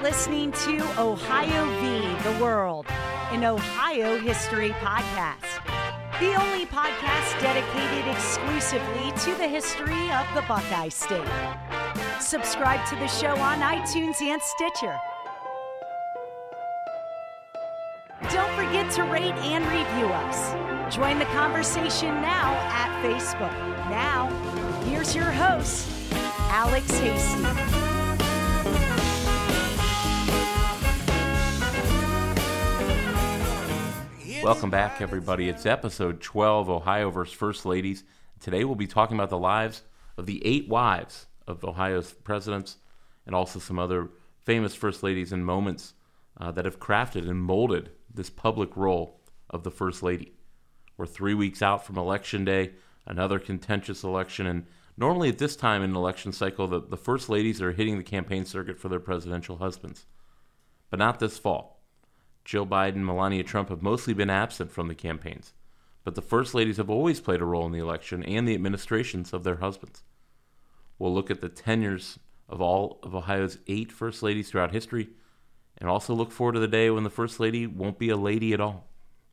listening to Ohio v. the World, an Ohio history podcast. The only podcast dedicated exclusively to the history of the Buckeye State. Subscribe to the show on iTunes and Stitcher. Don't forget to rate and review us. Join the conversation now at Facebook. Now, here's your host, Alex Hasty. Welcome back, everybody. It's episode 12, Ohio vs. First Ladies. Today we'll be talking about the lives of the 8 wives of Ohio's presidents and also some other famous First Ladies and moments that have crafted and molded this public role of the First Lady. We're 3 weeks out from Election Day, another contentious election, and normally at this time in an election cycle, the First Ladies are hitting the campaign circuit for their presidential husbands. But not this fall. Jill Biden and Melania Trump have mostly been absent from the campaigns, but the First Ladies have always played a role in the election and the administrations of their husbands. We'll look at the tenures of all of Ohio's 8 First Ladies throughout history, and also look forward to the day when the First Lady won't be a lady at all.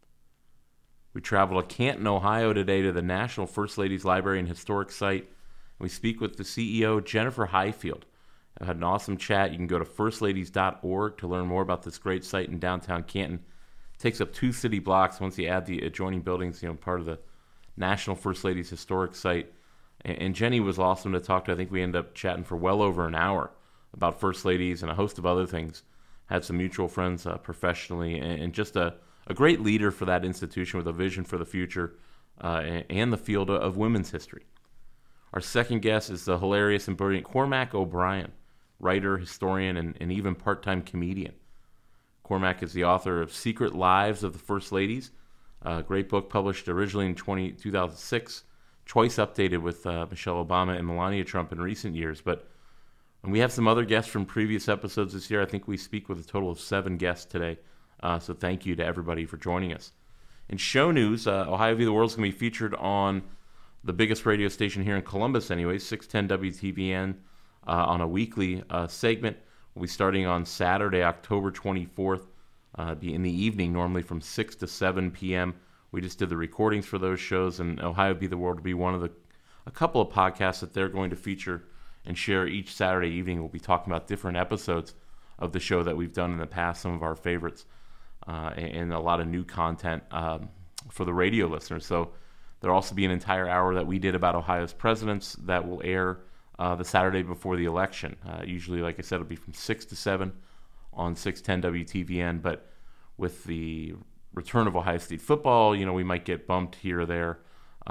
We travel to Canton, Ohio today to the National First Ladies Library and Historic Site, and we speak with the CEO, Jennifer Highfield. I had an awesome chat. You can go to firstladies.org to learn more about this great site in downtown Canton. It takes up 2 city blocks once you add the adjoining buildings, part of the National First Ladies Historic Site. And Jenny was awesome to talk to. I think we ended up chatting for well over an hour about First Ladies and a host of other things. Had some mutual friends professionally, and just a great leader for that institution with a vision for the future and the field of women's history. Our second guest is the hilarious and brilliant Cormac O'Brien, writer, historian, and even part-time comedian. Cormac is the author of Secret Lives of the First Ladies, a great book published originally in 2006, twice updated with Michelle Obama and Melania Trump in recent years. But and we have some other guests from previous episodes this year. I think we speak with a total of 7 guests today, so thank you to everybody for joining us. In show news, Ohio v. the World is going to be featured on the biggest radio station here in Columbus anyway, 610 WTVN, on a weekly segment. We'll be starting on Saturday, October 24th, be in the evening, normally from 6 to 7 p.m. We just did the recordings for those shows, and Ohio v. the World will be one of a couple of podcasts that they're going to feature and share each Saturday evening. We'll be talking about different episodes of the show that we've done in the past, some of our favorites, and a lot of new content for the radio listeners. So there'll also be an entire hour that we did about Ohio's presidents that will air the Saturday before the election. Usually, like I said, it'll be from 6 to 7 on 610 WTVN, but with the return of Ohio State football, we might get bumped here or there,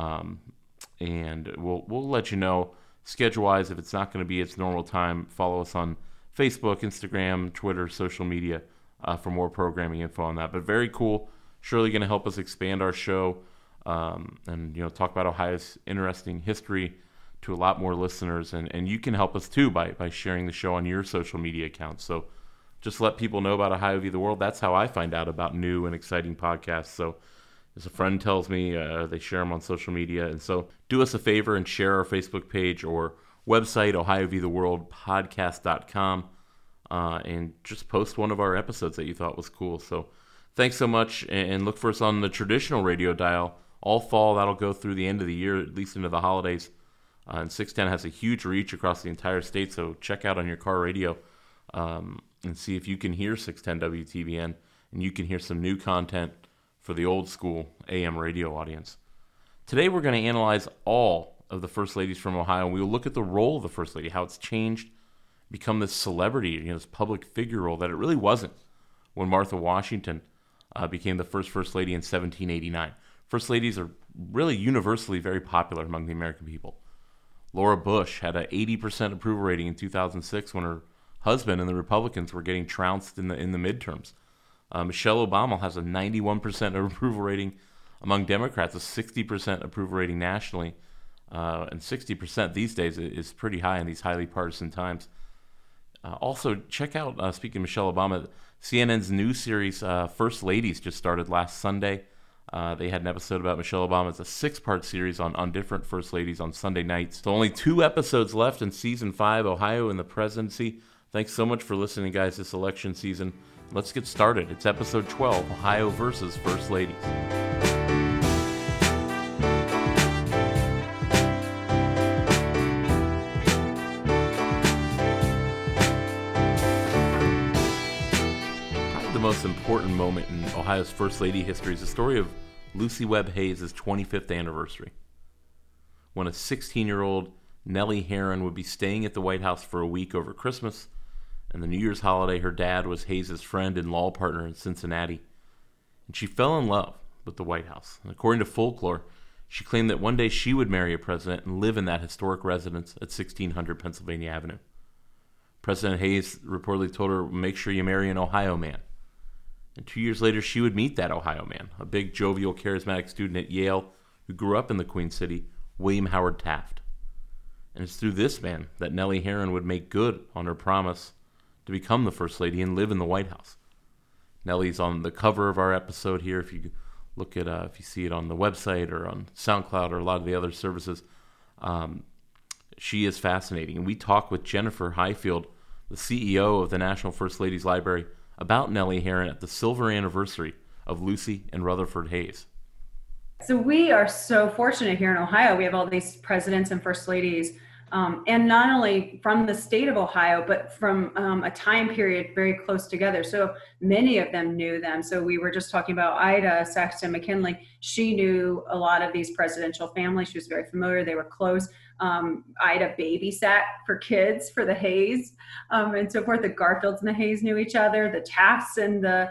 and we'll let you know schedule-wise if it's not going to be its normal time. Follow us on Facebook, Instagram, Twitter, social media for more programming info on that. But very cool. Surely going to help us expand our show and talk about Ohio's interesting history to a lot more listeners, and you can help us too by sharing the show on your social media accounts. So just let people know about Ohio v. the World. That's how I find out about new and exciting podcasts. So as a friend tells me, they share them on social media. And so do us a favor and share our Facebook page or website, ohiovtheworldpodcast.com, and just post one of our episodes that you thought was cool. So thanks so much, and look for us on the traditional radio dial all fall. That'll go through the end of the year, at least into the holidays. And 610 has a huge reach across the entire state, so check out on your car radio and see if you can hear 610 WTVN, and you can hear some new content for the old school AM radio audience. Today we're going to analyze all of the First Ladies from Ohio, and we'll look at the role of the First Lady, how it's changed, become this celebrity, this public figure role that it really wasn't when Martha Washington became the First Lady in 1789. First Ladies are really universally very popular among the American people. Laura Bush had an 80% approval rating in 2006 when her husband and the Republicans were getting trounced in the midterms. Michelle Obama has a 91% approval rating among Democrats, a 60% approval rating nationally, and 60% these days is pretty high in these highly partisan times. Also, check out, speaking of Michelle Obama, CNN's new series, First Ladies, just started last Sunday. They had an episode about Michelle Obama. It's a 6-part series on different First Ladies on Sunday nights. So only 2 episodes left in Season 5, Ohio and the Presidency. Thanks so much for listening, guys, this election season. Let's get started. It's episode 12, Ohio versus First Ladies. Probably the most important moment in Ohio's First Lady history is the story of Lucy Webb Hayes' 25th anniversary, when a 16-year-old Nellie Herron would be staying at the White House for a week over Christmas, and the New Year's holiday. Her dad was Hayes' friend and law partner in Cincinnati, and she fell in love with the White House. And according to folklore, she claimed that one day she would marry a president and live in that historic residence at 1600 Pennsylvania Avenue. President Hayes reportedly told her, "Make sure you marry an Ohio man." And 2 years later, she would meet that Ohio man, a big, jovial, charismatic student at Yale who grew up in the Queen City, William Howard Taft. And it's through this man that Nellie Herron would make good on her promise to become the First Lady and live in the White House. Nellie's on the cover of our episode here. If you look at, if you see it on the website or on SoundCloud or a lot of the other services, she is fascinating. And we talk with Jennifer Highfield, the CEO of the National First Ladies Library, about Nellie Herron at the silver anniversary of Lucy and Rutherford Hayes. So we are so fortunate here in Ohio. We have all these presidents and first ladies, and not only from the state of Ohio, but from a time period very close together. So many of them knew them. So we were just talking about Ida Saxton McKinley. She knew a lot of these presidential families. She was very familiar. They were close. Ida babysat for kids for the Hayes and so forth. The Garfields and the Hayes knew each other. The Tafts and the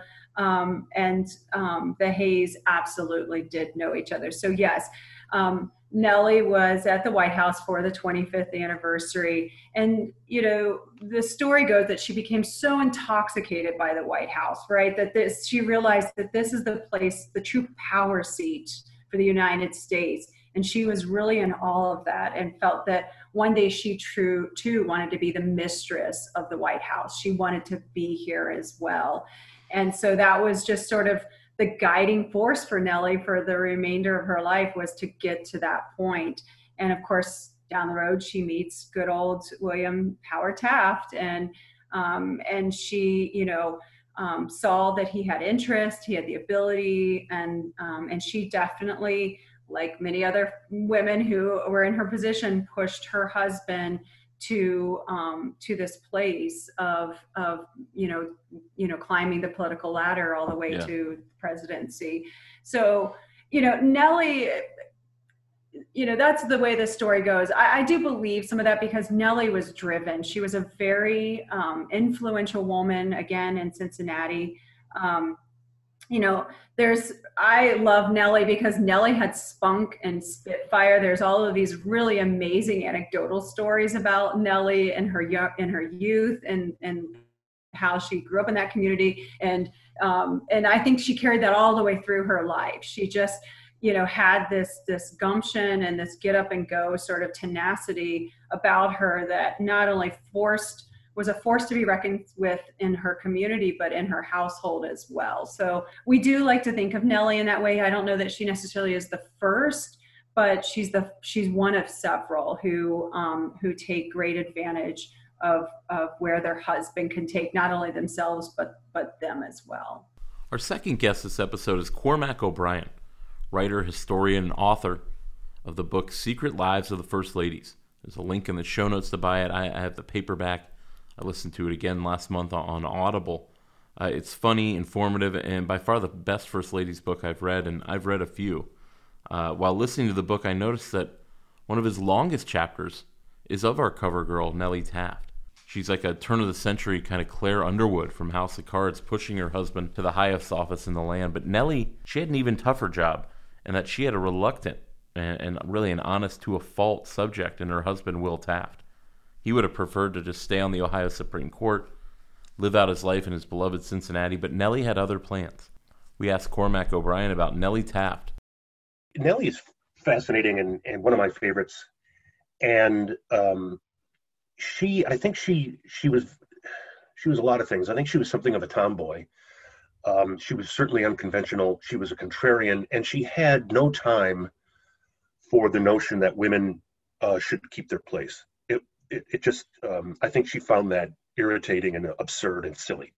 Hayes absolutely did know each other. So yes, Nellie was at the White House for the 25th anniversary. And, you know, the story goes that she became so intoxicated by the White House, right? That she realized that this is the place, the true power seat for the United States. And she was really in awe of that and felt that one day she too wanted to be the mistress of the White House. She wanted to be here as well. And so that was just sort of the guiding force for Nellie for the remainder of her life, was to get to that point. And of course, down the road, she meets good old William Howard Taft, and she, you know, saw that he had interest, he had the ability, and she definitely, like many other women who were in her position, pushed her husband to this place of you know climbing the political ladder all the way to presidency. So, you know, Nellie, you know, that's the way the story goes. I do believe some of that because Nellie was driven. She was a very influential woman, again, in Cincinnati. You know, I love Nellie because Nellie had spunk and spitfire. There's all of these really amazing anecdotal stories about Nellie and her youth and how she grew up in that community. And I think she carried that all the way through her life. She just, you know, had this gumption and this get up and go sort of tenacity about her that not only was a force to be reckoned with in her community, but in her household as well. So we do like to think of Nellie in that way. I don't know that she necessarily is the first, but she's one of several who take great advantage of where their husband can take not only themselves, but them as well. Our second guest this episode is Cormac O'Brien, writer, historian, and author of the book Secret Lives of the First Ladies. There's a link in the show notes to buy it. I have the paperback. I listened to it again last month on Audible. It's funny, informative, and by far the best First Ladies book I've read, and I've read a few. While listening to the book, I noticed that one of his longest chapters is of our cover girl, Nellie Taft. She's like a turn-of-the-century kind of Claire Underwood from House of Cards, pushing her husband to the highest office in the land. But Nellie, she had an even tougher job, and that she had a reluctant and really an honest-to-a-fault subject in her husband, Will Taft. He would have preferred to just stay on the Ohio Supreme Court, live out his life in his beloved Cincinnati, but Nellie had other plans. We asked Cormac O'Brien about Nellie Taft. Nellie is fascinating and one of my favorites. And I think she was a lot of things. I think she was something of a tomboy. She was certainly unconventional. She was a contrarian, and she had no time for the notion that women should keep their place. It just, I think she found that irritating and absurd and silly.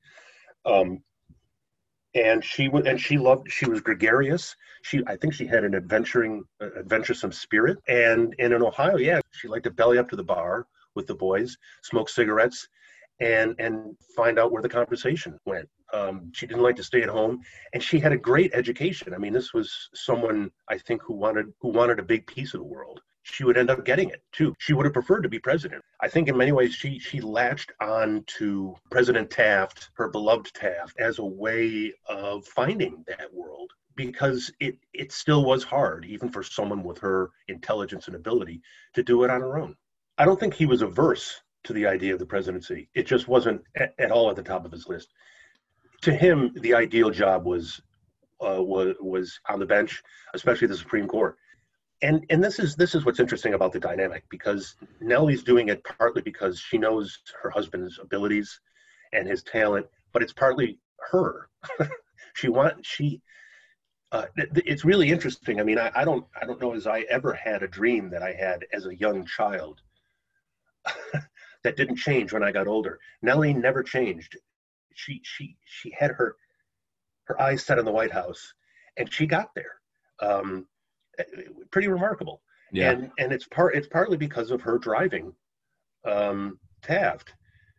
And she was gregarious. I think she had an adventuresome spirit. And in Ohio, yeah, she liked to belly up to the bar with the boys, smoke cigarettes, and find out where the conversation went. She didn't like to stay at home, and she had a great education. I mean, this was someone, I think, who wanted a big piece of the world. She would end up getting it too. She would have preferred to be president. I think in many ways she latched on to President Taft, her beloved Taft, as a way of finding that world, because it still was hard, even for someone with her intelligence and ability, to do it on her own. I don't think he was averse to the idea of the presidency. It just wasn't at all at the top of his list. To him, the ideal job was on the bench, especially the Supreme Court. And this is what's interesting about the dynamic, because Nellie's doing it partly because she knows her husband's abilities and his talent, but it's partly her. It's really interesting. I mean, I don't know as I ever had a dream that I had as a young child that didn't change when I got older. Nellie never changed. She had her eyes set on the White House, and she got there. Pretty remarkable. Yeah. And it's partly because of her driving Taft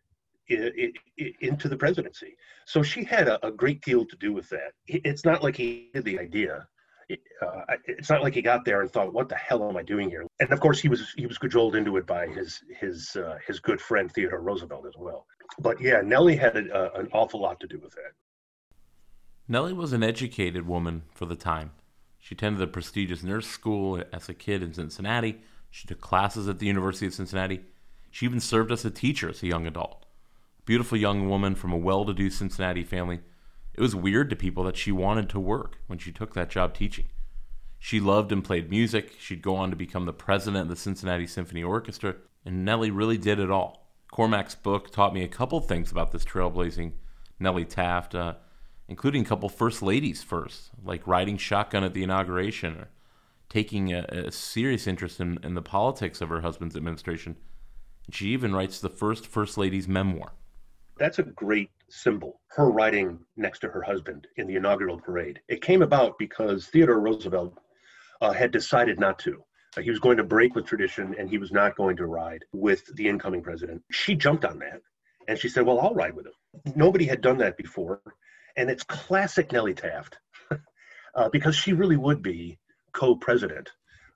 into the presidency. So she had a great deal to do with that. It's not like he did the idea. It's not like he got there and thought, "What the hell am I doing here?" And of course, he was cajoled into it by his good friend Theodore Roosevelt as well. But yeah, Nellie had an awful lot to do with that. Nellie was an educated woman for the time. She attended the prestigious nurse school as a kid in Cincinnati. She took classes at the University of Cincinnati. She even served as a teacher as a young adult. A beautiful young woman from a well-to-do Cincinnati family. It was weird to people that she wanted to work when she took that job teaching. She loved and played music. She'd go on to become the president of the Cincinnati Symphony Orchestra, and Nellie really did it all. Cormac's book taught me a couple things about this trailblazing Nellie Taft, including a couple first ladies first, like riding shotgun at the inauguration or taking a serious interest in the politics of her husband's administration. And she even writes the first lady's memoir. That's a great symbol, her riding next to her husband in the inaugural parade. It came about because Theodore Roosevelt had decided not to. He was going to break with tradition, and he was not going to ride with the incoming president. She jumped on that, and she said, "Well, I'll ride with him." Nobody had done that before. And it's classic Nellie Taft, because she really would be co-president,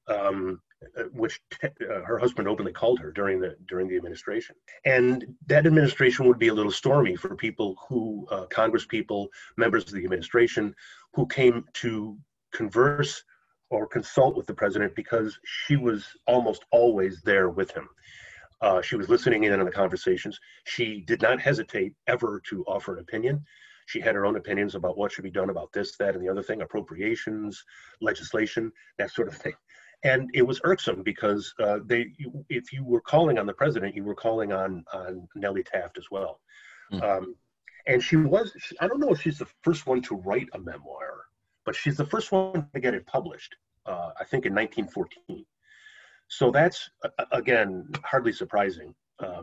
which her husband openly called her during the administration. And that administration would be a little stormy for people who, Congress people, members of the administration, who came to converse or consult with the president, because she was almost always there with him. She was listening in on the conversations. She did not hesitate ever to offer an opinion. She had her own opinions about what should be done about this, that, and the other thing, appropriations, legislation, that sort of thing. And it was irksome because if you were calling on the president, you were calling on Nellie Taft as well. Mm. And I don't know if she's the first one to write a memoir, but she's the first one to get it published, I think in 1914. So that's, again, hardly surprising.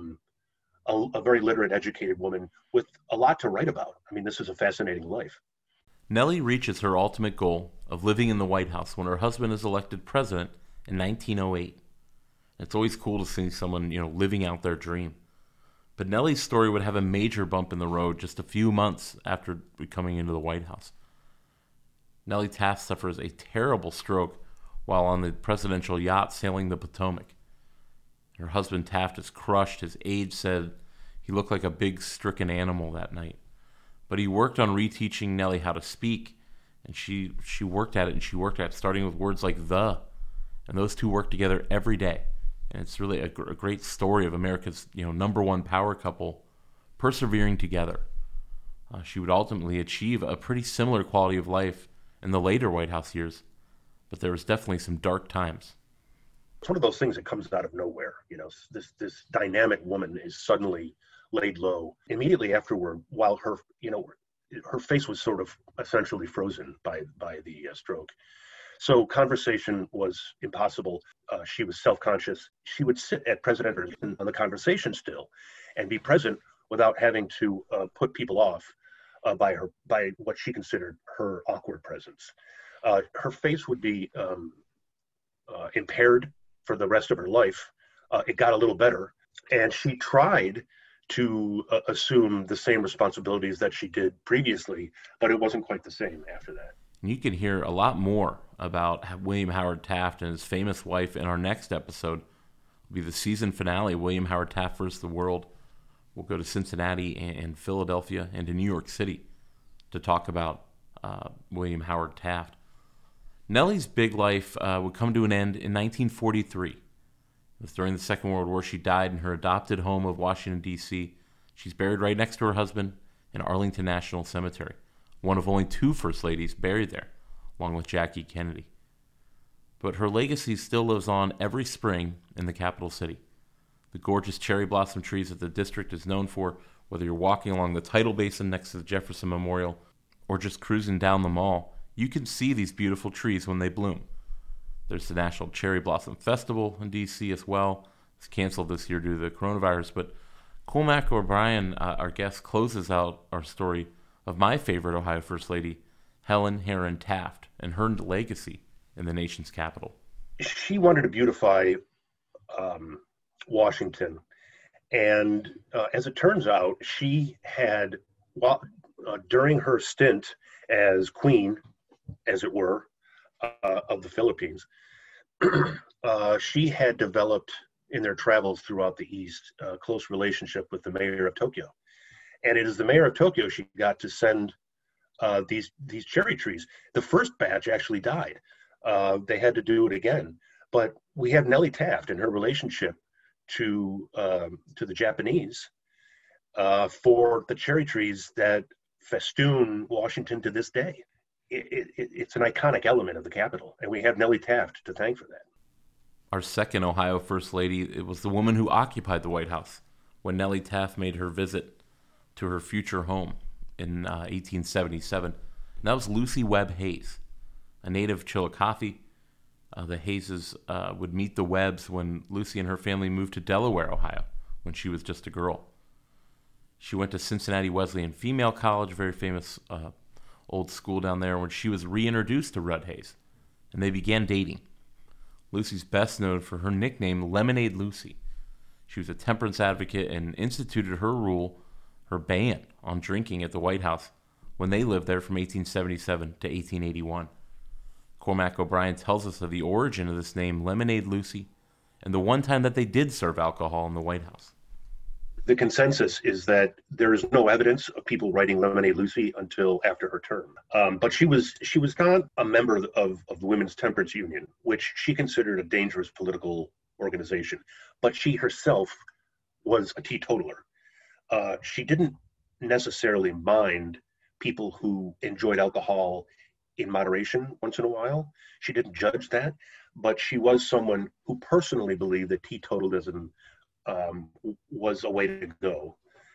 A very literate, educated woman with a lot to write about. I mean, this is a fascinating life. Nellie reaches her ultimate goal of living in the White House when her husband is elected president in 1908. It's always cool to see someone, living out their dream. But Nellie's story would have a major bump in the road just a few months after coming into the White House. Nellie Taft suffers a terrible stroke while on the presidential yacht sailing the Potomac. Her husband Taft is crushed. His aides said he looked like a big stricken animal that night. But he worked on reteaching Nellie how to speak, and she worked at it, and she worked at it, starting with words like "the," and those two worked together every day. And it's really a great story of America's number one power couple persevering together. She would ultimately achieve a pretty similar quality of life in the later White House years, but there was definitely some dark times. It's one of those things that comes out of nowhere. This dynamic woman is suddenly laid low immediately afterward, while her face was sort of essentially frozen by the stroke. So conversation was impossible. She was self-conscious. She would sit at President on the conversation still and be present without having to put people off by what she considered her awkward presence. Her face would be impaired for the rest of her life. It got a little better, and she tried to assume the same responsibilities that she did previously, but it wasn't quite the same after that. You can hear a lot more about William Howard Taft and his famous wife in our next episode. It'll be the season finale, William Howard Taft vs. the World. We'll go to Cincinnati and Philadelphia and to New York City to talk about William Howard Taft. Nellie's big life would come to an end in 1943. It was during the Second World War. She died in her adopted home of Washington, D.C. She's buried right next to her husband in Arlington National Cemetery, one of only 2 First Ladies buried there, along with Jackie Kennedy. But her legacy still lives on every spring in the capital city. The gorgeous cherry blossom trees that the district is known for, whether you're walking along the tidal basin next to the Jefferson Memorial or just cruising down the mall, you can see these beautiful trees when they bloom. There's the National Cherry Blossom Festival in D.C. as well. It's canceled this year due to the coronavirus, but Cormac O'Brien, our guest, closes out our story of my favorite Ohio First Lady, Helen Herron Taft, and her legacy in the nation's capital. She wanted to beautify Washington, and as it turns out, she had, during her stint as queen, as it were, of the Philippines, she had developed in their travels throughout the East a close relationship with the mayor of Tokyo. And it is the mayor of Tokyo she got to send these cherry trees. The first batch actually died. They had to do it again. But we have Nellie Taft and her relationship to the Japanese for the cherry trees that festoon Washington to this day. It's an iconic element of the capital, and we have Nellie Taft to thank for that. Our second Ohio First Lady, it was the woman who occupied the White House when Nellie Taft made her visit to her future home in 1877. And that was Lucy Webb Hayes, a native Chillicothe. The Hayeses would meet the Webbs when Lucy and her family moved to Delaware, Ohio, when she was just a girl. She went to Cincinnati Wesleyan Female College, a very famous old school down there, when she was reintroduced to Rudd Hayes, and they began dating. Lucy's best known for her nickname, Lemonade Lucy. She was a temperance advocate and instituted her ban on drinking at the White House when they lived there from 1877 to 1881. Cormac O'Brien tells us of the origin of this name, Lemonade Lucy, and the one time that they did serve alcohol in the White House. The consensus is that there is no evidence of people writing Lemonade Lucy until after her term. But she was not a member of the Women's Temperance Union, which she considered a dangerous political organization. But she herself was a teetotaler. She didn't necessarily mind people who enjoyed alcohol in moderation once in a while. She didn't judge that, but she was someone who personally believed that teetotalism was a way to go.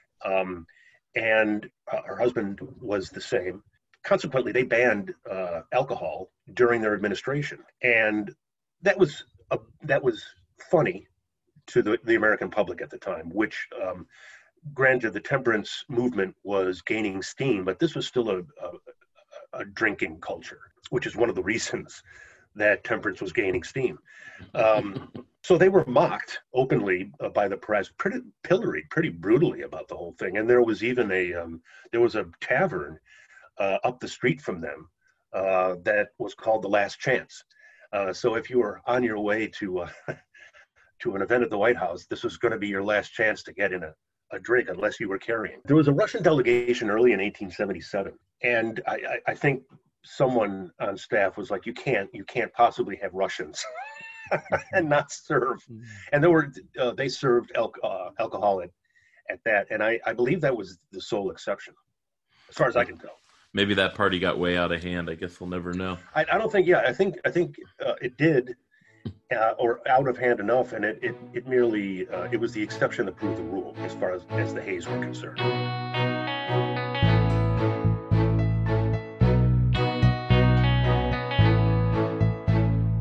And her husband was the same. Consequently, they banned alcohol during their administration. And that was funny to the American public at the time, which granted, the temperance movement was gaining steam, but this was still a drinking culture, which is one of the reasons that temperance was gaining steam. So they were mocked openly by the press, pilloried pretty brutally about the whole thing. And there was even a tavern up the street from them that was called The Last Chance. So if you were on your way to an event at the White House, this was going to be your last chance to get in a drink unless you were carrying. There was a Russian delegation early in 1877, and I think someone on staff was like, you can't possibly have Russians and not serve. And they served alcohol at that, and I believe that was the sole exception, as far as I can tell. Maybe that party got way out of hand. I guess we'll never know. I don't think. Yeah, I think it did, or out of hand enough, and it merely it was the exception that proved the rule as far as the Hayes were concerned.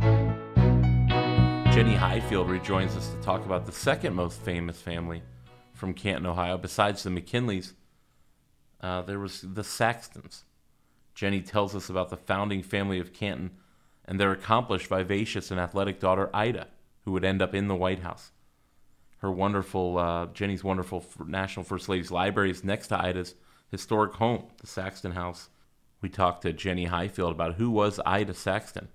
Jenny Highfield rejoins us to talk about the second most famous family from Canton, Ohio. Besides the McKinleys, there was the Saxtons. Jenny tells us about the founding family of Canton and their accomplished, vivacious, and athletic daughter, Ida, who would end up in the White House. Her wonderful, Jenny's wonderful National First Ladies Library is next to Ida's historic home, the Saxton House. We talked to Jenny Highfield about who was Ida Saxton.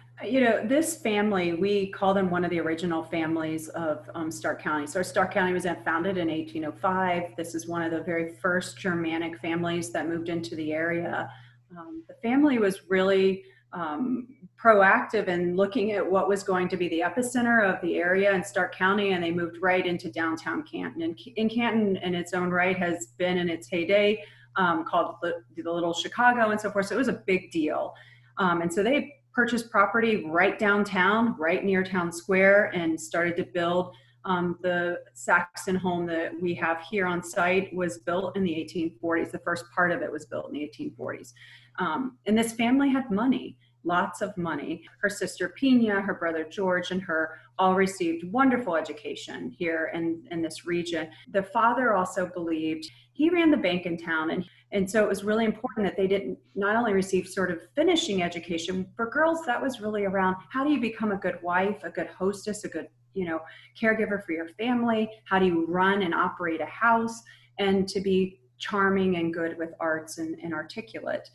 This family, we call them one of the original families of Stark County. So Stark County was founded in 1805. This is one of the very first Germanic families that moved into the area. The family was really proactive in looking at what was going to be the epicenter of the area in Stark County, and they moved right into downtown Canton. And in Canton, in its own right, has been in its heyday called the Little Chicago and so forth. So it was a big deal. And so they purchased property right downtown, right near Town Square, and started to build. The Saxton home that we have here on site was built in the 1840s. The first part of it was built in the 1840s. And this family had money, lots of money. Her sister Pina, her brother George, and her all received wonderful education here in this region. The father also believed, he ran the bank in town, and so it was really important that they didn't not only receive sort of finishing education. For girls, that was really around how do you become a good wife, a good hostess, a good caregiver for your family? How do you run and operate a house, and to be charming and good with arts and articulate?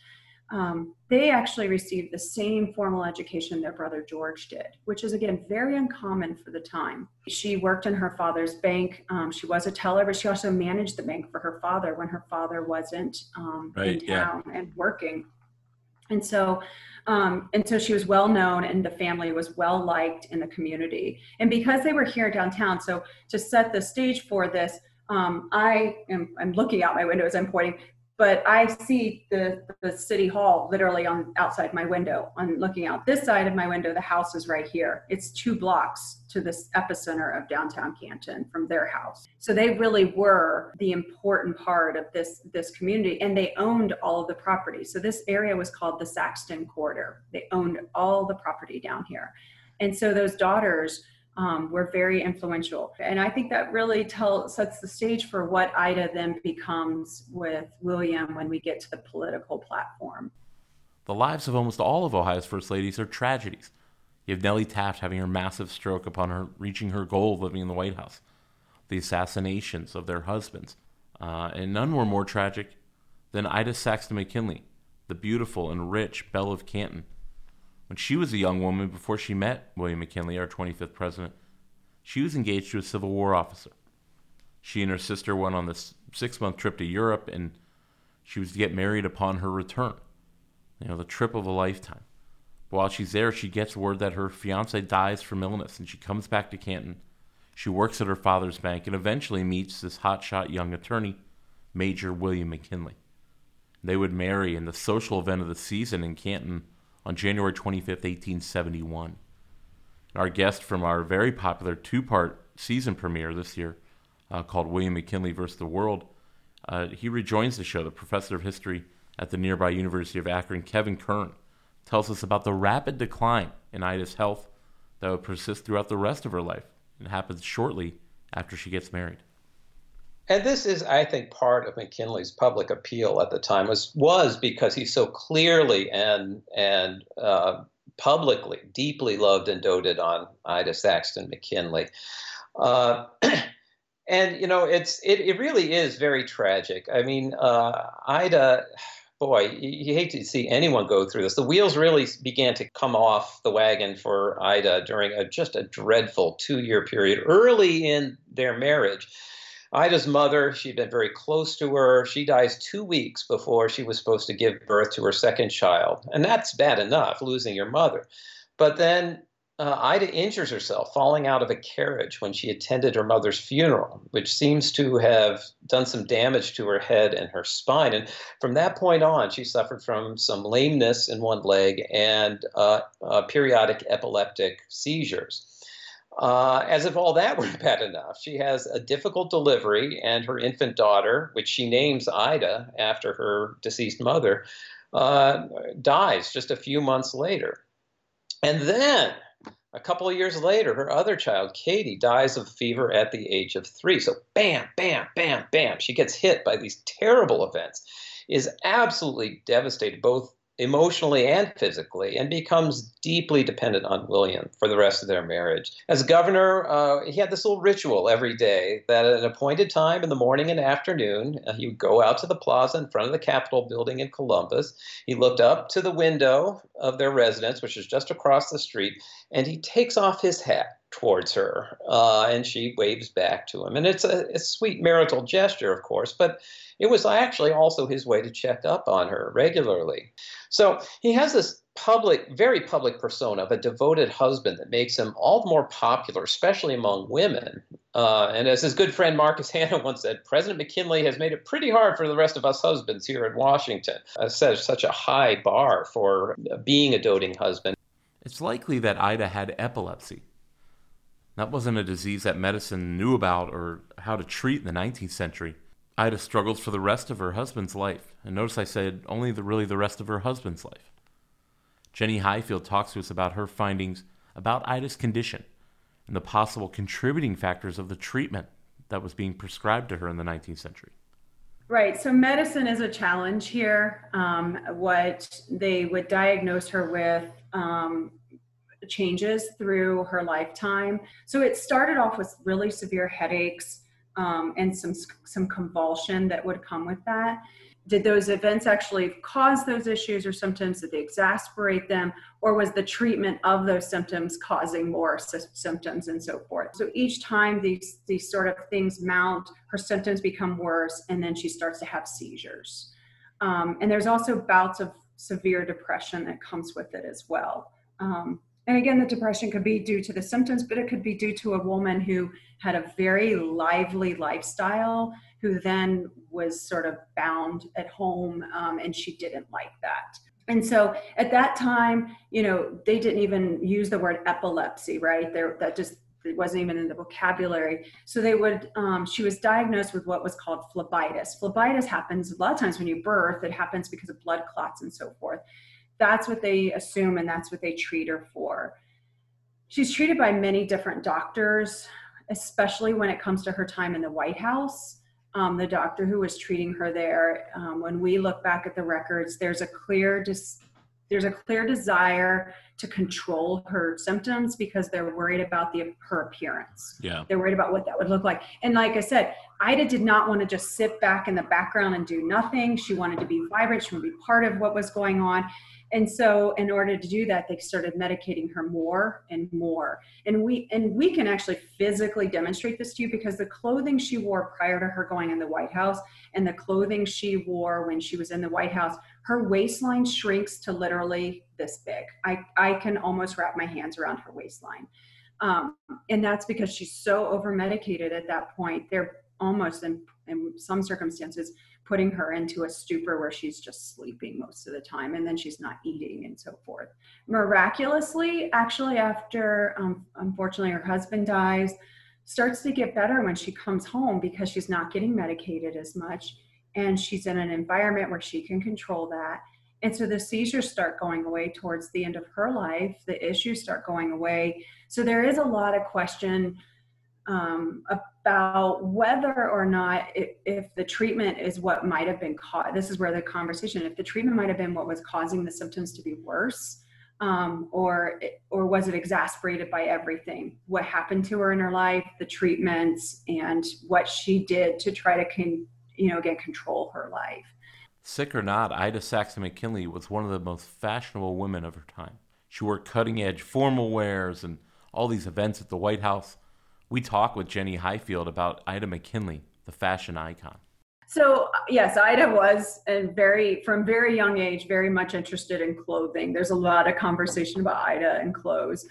They actually received the same formal education their brother George did, which is, again, very uncommon for the time. She worked in her father's bank. She was a teller, but she also managed the bank for her father when her father wasn't in town and working. And so she was well known, and the family was well liked in the community. And because they were here downtown, so to set the stage for this, I'm looking out my window as I'm pointing, but I see the city hall literally on outside my window. I'm looking out this side of my window. The house is right here. It's 2 blocks to this epicenter of downtown Canton from their house. So they really were the important part of this community, and they owned all of the property. So this area was called the Saxton Quarter. They owned all the property down here. And so those daughters were very influential. And I think that really sets the stage for what Ida then becomes with William when we get to the political platform. The lives of almost all of Ohio's first ladies are tragedies. You have Nellie Taft having her massive stroke upon her reaching her goal of living in the White House, the assassinations of their husbands, and none were more tragic than Ida Saxton McKinley, the beautiful and rich belle of Canton. When she was a young woman, before she met William McKinley, our 25th president, she was engaged to a Civil War officer. She and her sister went on this 6-month trip to Europe, and she was to get married upon her return. The trip of a lifetime. But while she's there, she gets word that her fiancé dies from illness, and she comes back to Canton. She works at her father's bank and eventually meets this hotshot young attorney, Major William McKinley. They would marry in the social event of the season in Canton on January 25th, 1871. Our guest from our very popular 2-part season premiere this year called William McKinley vs. the World, he rejoins the show. The professor of history at the nearby University of Akron, Kevin Kern, tells us about the rapid decline in Ida's health that would persist throughout the rest of her life. It happens shortly after she gets married. And this is, I think, part of McKinley's public appeal at the time was because he so clearly and publicly deeply loved and doted on Ida Saxton McKinley. And, it really is very tragic. I mean, Ida, boy, you hate to see anyone go through this. The wheels really began to come off the wagon for Ida during just a dreadful 2-year period early in their marriage. Ida's mother, she'd been very close to her. She dies 2 weeks before she was supposed to give birth to her second child. And that's bad enough, losing your mother. But then Ida injures herself falling out of a carriage when she attended her mother's funeral, which seems to have done some damage to her head and her spine. And from that point on, she suffered from some lameness in one leg and periodic epileptic seizures. As if all that were bad enough, she has a difficult delivery, and her infant daughter, which she names Ida after her deceased mother, dies just a few months later. And then A couple of years later, her other child, Katie, dies of fever at the age of 3. So bam, bam, bam, bam. She gets hit by these terrible events, is absolutely devastated, both emotionally and physically, and becomes deeply dependent on William for the rest of their marriage. As governor, he had this little ritual every day that at an appointed time in the morning and afternoon, he would go out to the plaza in front of the Capitol building in Columbus. He looked up to the window of their residence, which is just across the street, and he takes off his hat towards her, and she waves back to him. And it's a sweet marital gesture, of course, but it was actually also his way to check up on her regularly. So he has this public, very public persona of a devoted husband that makes him all the more popular, especially among women. And as his good friend Marcus Hanna once said, President McKinley has made it pretty hard for the rest of us husbands here in Washington. Set such a high bar for being a doting husband. It's likely that Ida had epilepsy. That wasn't a disease that medicine knew about or how to treat in the 19th century. Ida struggles for the rest of her husband's life. And notice I said only the rest of her husband's life. Jenny Highfield talks to us about her findings about Ida's condition and the possible contributing factors of the treatment that was being prescribed to her in the 19th century. Right. So medicine is a challenge here. What they would diagnose her with changes through her lifetime. So it started off with really severe headaches, and some convulsion that would come with that. Did those events actually cause those issues or symptoms? Did they exacerbate them? Or was the treatment of those symptoms causing more symptoms and so forth? So each time these sort of things mount, her symptoms become worse, and then she starts to have seizures. And there's also bouts of severe depression that comes with it as well. And again, the depression could be due to the symptoms, but it could be due to a woman who had a very lively lifestyle, who then was sort of bound at home, and she didn't like that. And so at that time, they didn't even use the word epilepsy, right? It wasn't even in the vocabulary. So she was diagnosed with what was called phlebitis. Phlebitis happens a lot of times when you birth. It happens because of blood clots and so forth. That's what they assume, and that's what they treat her for. She's treated by many different doctors, especially when it comes to her time in the White House. The doctor who was treating her there, when we look back at the records, there's a clear desire to control her symptoms because they're worried about her appearance. Yeah. They're worried about what that would look like. And like I said, Ida did not want to just sit back in the background and do nothing. She wanted to be vibrant. She wanted to be part of what was going on. And so in order to do that, they started medicating her more and more. And we can actually physically demonstrate this to you because the clothing she wore prior to her going in the White House and the clothing she wore when she was in the White House, her waistline shrinks to literally this big. I can almost wrap my hands around her waistline. And that's because she's so over-medicated at that point. They're almost, in some circumstances, putting her into a stupor where she's just sleeping most of the time, and then she's not eating and so forth. Miraculously, actually, after, unfortunately, her husband dies, starts to get better when she comes home because she's not getting medicated as much, and she's in an environment where she can control that. And so the seizures start going away towards the end of her life. The issues start going away. So there is a lot of question about whether or not if the treatment is what might have been caused. This is where the conversation, if the treatment might have been what was causing the symptoms to be worse, or was it exacerbated by everything, what happened to her in her life, the treatments, and what she did to try to control her life. Sick or not, Ida Saxton McKinley was one of the most fashionable women of her time. She wore cutting-edge formal wears and all these events at the White House. We talk with Jenny Highfield about Ida McKinley, the fashion icon. So yes, Ida was, from very young age, very much interested in clothing. There's a lot of conversation about Ida and clothes.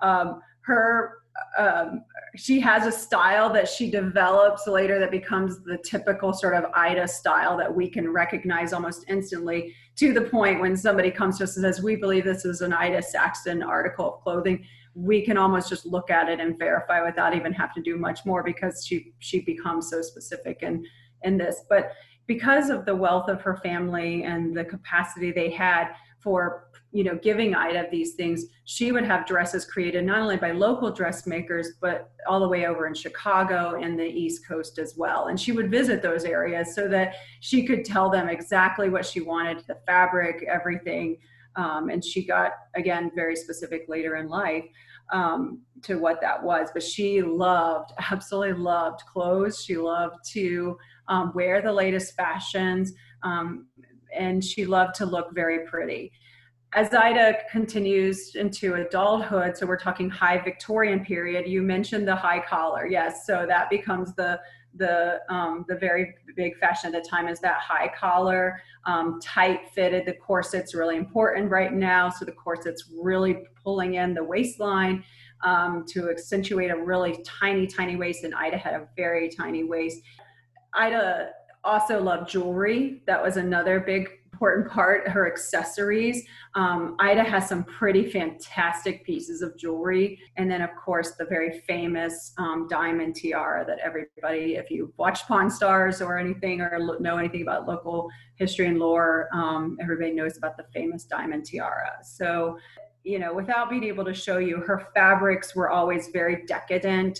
She has a style that she develops later that becomes the typical sort of Ida style that we can recognize almost instantly, to the point when somebody comes to us and says, we believe this is an Ida Saxton article of clothing, we can almost just look at it and verify without even have to do much more because she becomes so specific in this. But because of the wealth of her family and the capacity they had for, giving Ida these things, she would have dresses created not only by local dressmakers, but all the way over in Chicago and the East Coast as well. And she would visit those areas so that she could tell them exactly what she wanted, the fabric, everything. And she got, again, very specific later in life to what that was. But she absolutely loved clothes. She loved to wear the latest fashions, and she loved to look very pretty. As Ida continues into adulthood, so we're talking high Victorian period, you mentioned the high collar. Yes, so that becomes the very big fashion at the time, is that high collar, tight fitted. The corset's really important right now. So the corset's really pulling in the waistline to accentuate a really tiny, tiny waist. And Ida had a very tiny waist. Ida also loved jewelry. That was another big important part, her accessories. Ida has some pretty fantastic pieces of jewelry. And then, of course, the very famous diamond tiara that everybody, if you watch Pawn Stars or anything, or know anything about local history and lore, everybody knows about the famous diamond tiara. So, without being able to show you, her fabrics were always very decadent,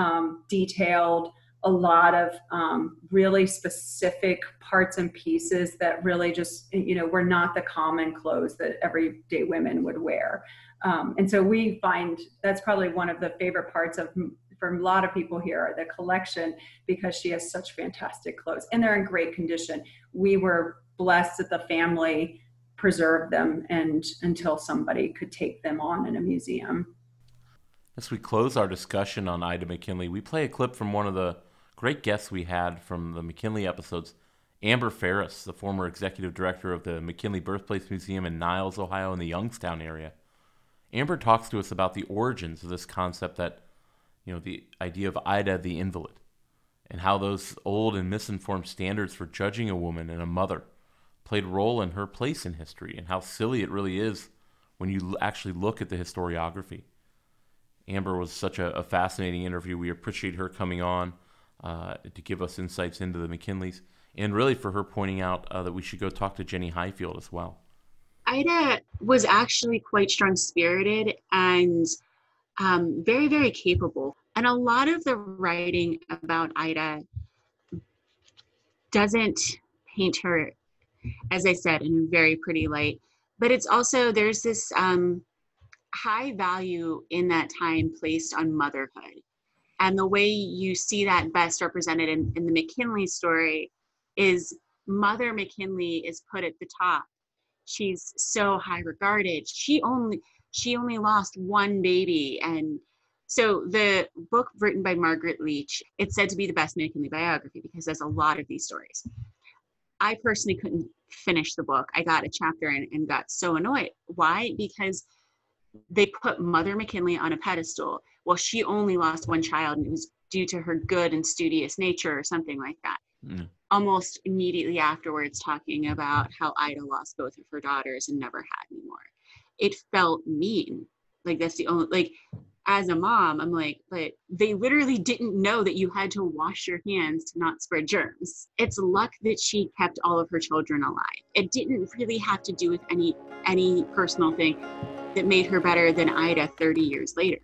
detailed, a lot of really specific parts and pieces that really just, were not the common clothes that everyday women would wear. And so we find that's probably one of the favorite parts for a lot of people here, the collection, because she has such fantastic clothes and they're in great condition. We were blessed that the family preserved them and until somebody could take them on in a museum. As we close our discussion on Ida McKinley, we play a clip from one of the great guests we had from the McKinley episodes, Amber Ferris, the former executive director of the McKinley Birthplace Museum in Niles, Ohio, in the Youngstown area. Amber talks to us about the origins of this concept that, the idea of Ida the invalid, and how those old and misinformed standards for judging a woman and a mother played a role in her place in history, and how silly it really is when you actually look at the historiography. Amber was such a fascinating interview. We appreciate her coming on to give us insights into the McKinleys, and really for her pointing out that we should go talk to Jenny Highfield as well. Ida was actually quite strong-spirited and very, very capable. And a lot of the writing about Ida doesn't paint her, as I said, in a very pretty light. But it's also, there's this high value in that time placed on motherhood. And the way you see that best represented in the McKinley story is Mother McKinley is put at the top. She's so high regarded. She only lost one baby. And so the book written by Margaret Leach, it's said to be the best McKinley biography because there's a lot of these stories. I personally couldn't finish the book. I got a chapter and got so annoyed. Why? Because they put Mother McKinley on a pedestal. Well, she only lost one child and it was due to her good and studious nature or something like that. Almost immediately afterwards, talking about how Ida lost both of her daughters and never had any more. It felt mean. Like, that's the only, like, as a mom, I'm like, but they literally didn't know that you had to wash your hands to not spread germs. It's luck that she kept all of her children alive. It didn't really have to do with any personal thing that made her better than Ida 30 years later.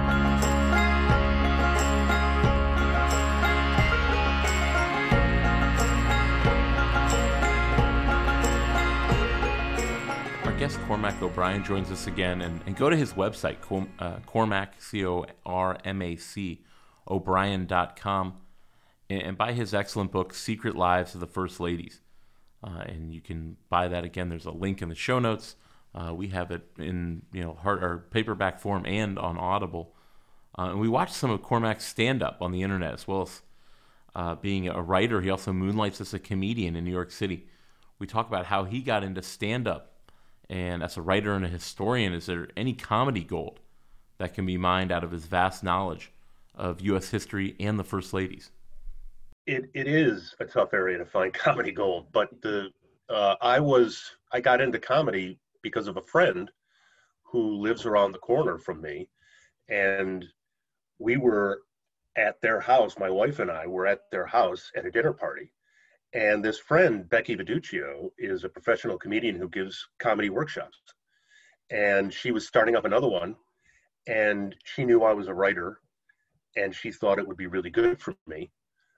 Our guest Cormac O'Brien joins us again, and go to his website, Cormac, C-O-R-M-A-C, O'Brien.com, and buy his excellent book, Secret Lives of the First Ladies. And you can buy that again. There's a link in the show notes. We have it in our paperback form and on Audible. And we watched some of Cormac's stand-up on the internet, as well as being a writer. He also moonlights as a comedian in New York City. We talk about how he got into stand-up, and as a writer and a historian, is there any comedy gold that can be mined out of his vast knowledge of U.S. history and the First Ladies? It is a tough area to find comedy gold, but I got into comedy because of a friend who lives around the corner from me, and we were at their house. My wife and I were at their house at a dinner party, And this friend, Becky Viduccio, is a professional comedian who gives comedy workshops. And she was starting up another one, and she knew I was a writer, and she thought it would be really good for me.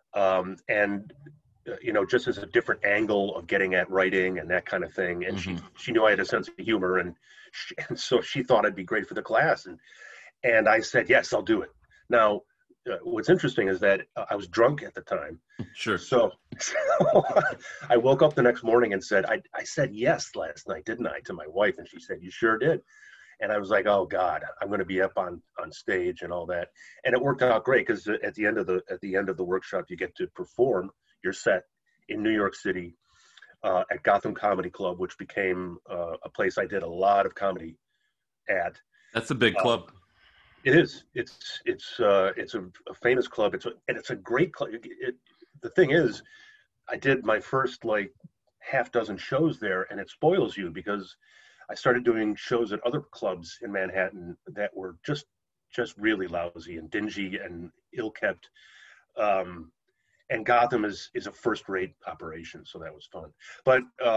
Just as a different angle of getting at writing and that kind of thing. And she knew I had a sense of humor, and so she thought I'd be great for the class. And I said, yes, I'll do it. Now, what's interesting is that I was drunk at the time. Sure. So I woke up the next morning and said, I said yes last night, didn't I, to my wife? And she said, you sure did. And I was like, oh God, I'm going to be up on stage and all that. And it worked out great, because at the end of the workshop, you get to perform your set in New York City at Gotham Comedy Club, which became a place I did a lot of comedy at. That's a big club. It is. It's a famous club. It's a great club. The thing is, I did my first half dozen shows there, and it spoils you, because I started doing shows at other clubs in Manhattan that were just really lousy and dingy and ill-kept. And Gotham is a first-rate operation, so that was fun. But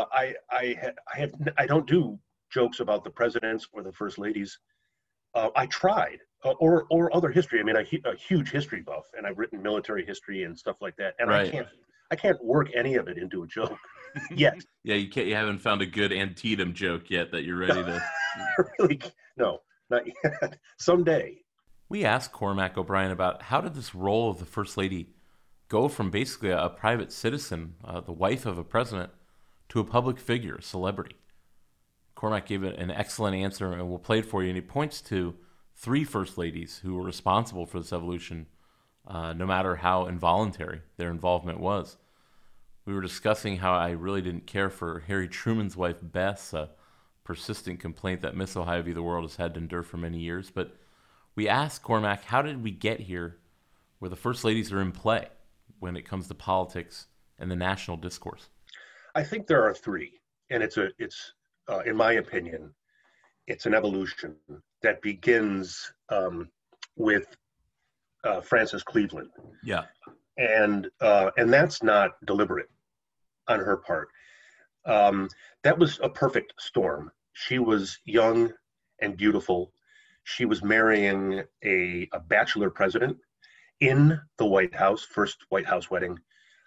I don't do jokes about the presidents or the first ladies. I tried, or other history. I mean, a huge history buff, and I've written military history and stuff like that. And right. I can't work any of it into a joke yet. Yeah, you haven't found a good Antietam joke yet that you're ready to. Really, no, not yet. Someday. We asked Cormac O'Brien about how did this role of the First Lady go from basically a private citizen, the wife of a president, to a public figure, a celebrity. Cormac gave an excellent answer, and we'll play it for you. And he points to 3 first ladies who were responsible for this evolution, no matter how involuntary their involvement was. We were discussing how I really didn't care for Harry Truman's wife, Bess, a persistent complaint that Miss Ohio v. the World has had to endure for many years. But we asked Cormac, how did we get here where the first ladies are in play when it comes to politics and the national discourse? I think there are 3, and it's in my opinion, it's an evolution that begins with Frances Cleveland. Yeah, and that's not deliberate on her part. That was a perfect storm. She was young and beautiful. She was marrying a bachelor president in the White House, first White House wedding.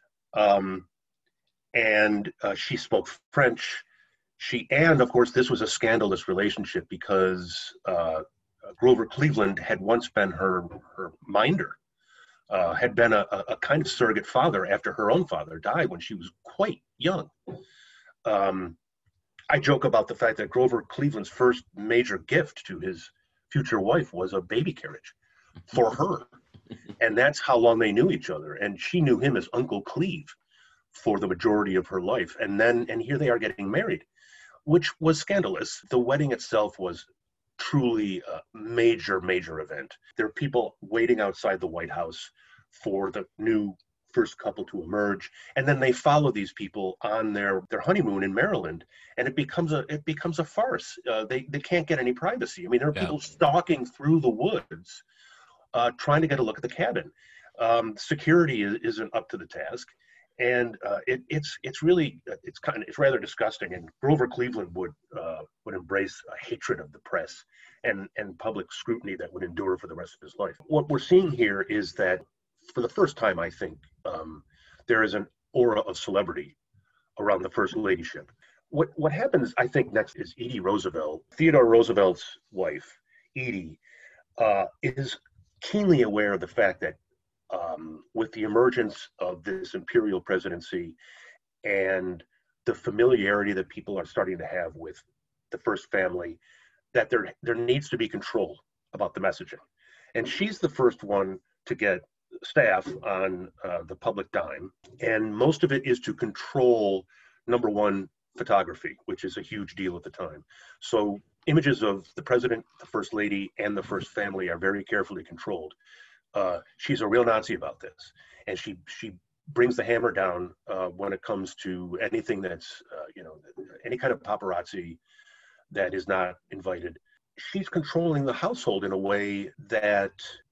And she spoke French. And of course, this was a scandalous relationship, because Grover Cleveland had once been her minder, had been a kind of surrogate father after her own father died when she was quite young. I joke about the fact that Grover Cleveland's first major gift to his future wife was a baby carriage for her. And that's how long they knew each other. And she knew him as Uncle Cleve for the majority of her life. And here they are getting married, which was scandalous. The wedding itself was truly a major, major event. There are people waiting outside the White House for the new first couple to emerge, and then they follow these people on their honeymoon in Maryland, and it becomes a farce. They can't get any privacy. I mean, there are people stalking through the woods, trying to get a look at the cabin. Security isn't up to the task. And it's rather disgusting. And Grover Cleveland would embrace a hatred of the press and public scrutiny that would endure for the rest of his life. What we're seeing here is that for the first time, I think, there is an aura of celebrity around the first ladyship. What happens, I think, next is Edie Roosevelt. Theodore Roosevelt's wife, Edie, is keenly aware of the fact that with the emergence of this imperial presidency and the familiarity that people are starting to have with the first family, that there needs to be control about the messaging. And she's the first one to get staff on the public dime. And most of it is to control, number one, photography, which is a huge deal at the time. So images of the president, the first lady, and the first family are very carefully controlled. She's a real Nazi about this, and she brings the hammer down when it comes to anything that's any kind of paparazzi that is not invited. She's controlling the household in a way that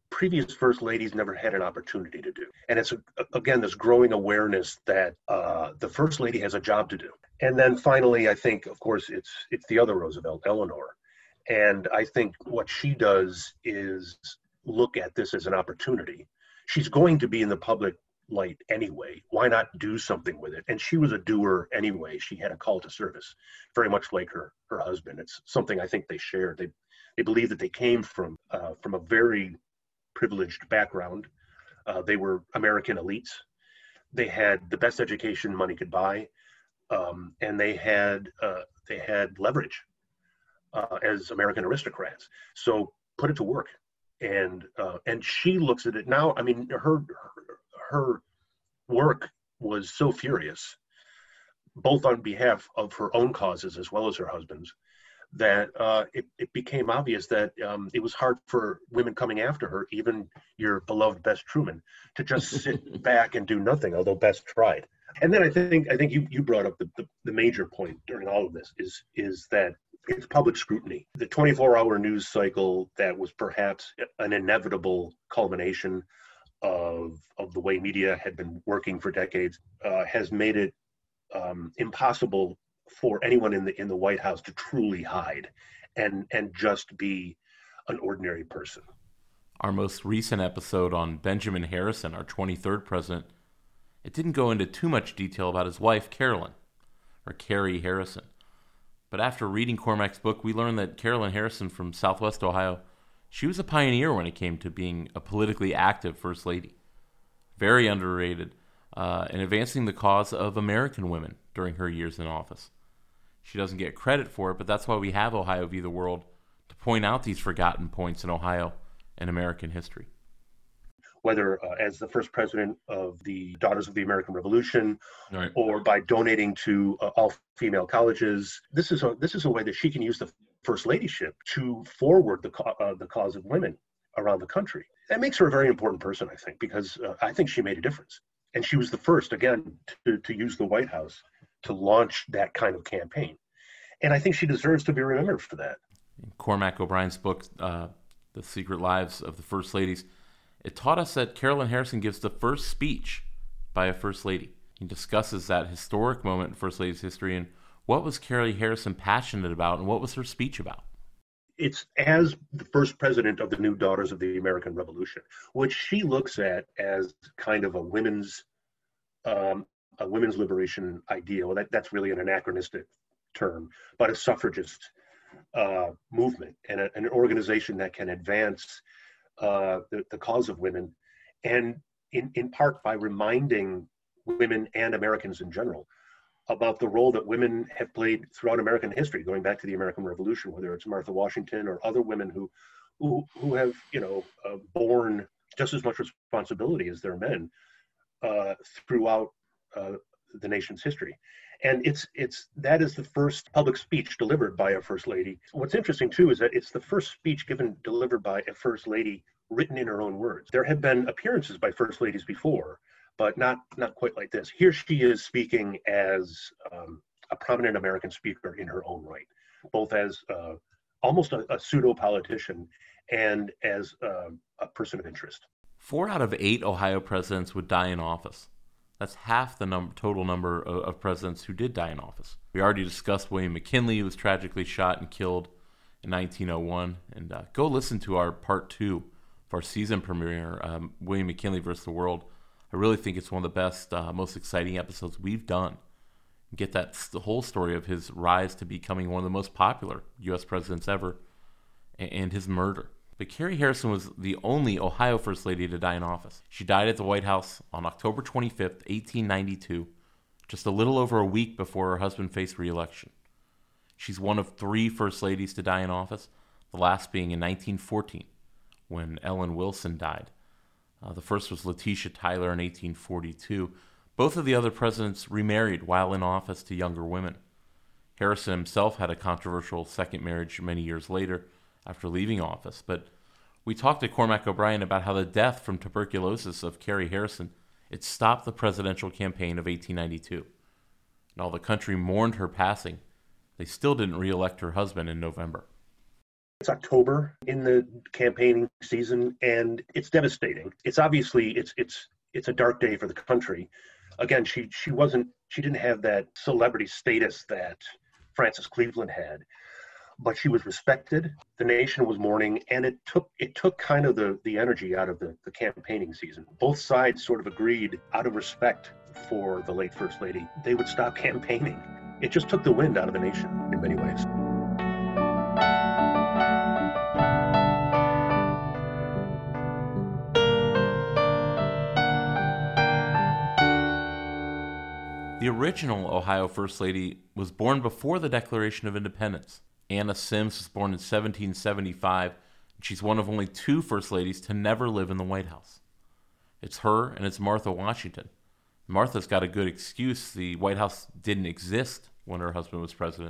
previous first ladies never had an opportunity to do. And it's, again, this growing awareness that the first lady has a job to do. And then finally, I think, of course, it's the other Roosevelt, Eleanor. And I think what she does is look at this as an opportunity. She's going to be in the public light anyway. Why not do something with it? And she was a doer anyway. She had a call to service, very much like her husband. It's something I think they shared. They believe that they came from a very privileged background. They were American elites. They had the best education money could buy, and they had leverage as American aristocrats. So put it to work. And she looks at it now. I mean, her work was so furious, both on behalf of her own causes as well as her husband's, that it became obvious that it was hard for women coming after her, even your beloved Bess Truman, to just sit back and do nothing, although Bess tried. And then I think you brought up the major point during all of this is that it's public scrutiny. The 24-hour news cycle that was perhaps an inevitable culmination of the way media had been working for decades has made it impossible for anyone in the White House to truly hide and just be an ordinary person. Our most recent episode on Benjamin Harrison, our 23rd president, it didn't go into too much detail about his wife, Carolyn, or Carrie Harrison. But after reading Cormac's book, we learned that Carolyn Harrison from Southwest Ohio, she was a pioneer when it came to being a politically active First Lady. Very underrated in advancing the cause of American women during her years in office. She doesn't get credit for it, but that's why we have Ohio View the World, to point out these forgotten points in Ohio and American history. Whether as the first president of the Daughters of the American Revolution, right, or by donating to all-female colleges, this is a way that she can use the first ladyship to forward the cause of women around the country. That makes her a very important person, I think, because I think she made a difference. And she was the first, again, to use the White House to launch that kind of campaign. And I think she deserves to be remembered for that. In Cormac O'Brien's book, The Secret Lives of the First Ladies, it taught us that Carolyn Harrison gives the first speech by a First Lady. He discusses that historic moment in First Lady's history and what was Carrie Harrison passionate about and what was her speech about. It's as the first president of the new Daughters of the American Revolution, which she looks at as kind of a women's liberation idea. Well, that's really an anachronistic term, but a suffragist movement and an organization that can advance the cause of women, and in part by reminding women and Americans in general about the role that women have played throughout American history, going back to the American Revolution, whether it's Martha Washington or other women who have borne just as much responsibility as their men throughout the nation's history. And that is the first public speech delivered by a first lady. What's interesting too is that it's the first speech delivered by a first lady written in her own words. There have been appearances by first ladies before, but not quite like this. Here she is speaking as a prominent American speaker in her own right, both as almost a pseudo-politician and as a person of interest. 4 out of 8 Ohio presidents would die in office. That's half the total number of presidents who did die in office. We already discussed William McKinley, who was tragically shot and killed in 1901. And go listen to our part 2 of our season premiere, William McKinley versus the World. I really think it's one of the best, most exciting episodes we've done. Get the whole story of his rise to becoming one of the most popular U.S. presidents ever, and his murder. But Carrie Harrison was the only Ohio First Lady to die in office. She died at the White House on October 25th, 1892, just a little over a week before her husband faced re-election. She's one of 3 First Ladies to die in office, the last being in 1914, when Ellen Wilson died. The first was Letitia Tyler in 1842. Both of the other presidents remarried while in office to younger women. Harrison himself had a controversial second marriage many years later after leaving office. But we talked to Cormac O'Brien about how the death from tuberculosis of Carrie Harrison, it stopped the presidential campaign of 1892. And while the country mourned her passing, they still didn't re-elect her husband in November. It's October in the campaigning season, and it's devastating. It's obviously it's a dark day for the country. Again, she didn't have that celebrity status that Frances Cleveland had, but she was respected. The nation was mourning, and it took kind of the energy out of the campaigning season. Both sides sort of agreed, out of respect for the late First Lady, they would stop campaigning. It just took the wind out of the nation in many ways. The original Ohio First Lady was born before the Declaration of Independence. Anna Sims was born in 1775, and she's one of only 2 First Ladies to never live in the White House. It's her and it's Martha Washington. Martha's got a good excuse. The White House didn't exist when her husband was president.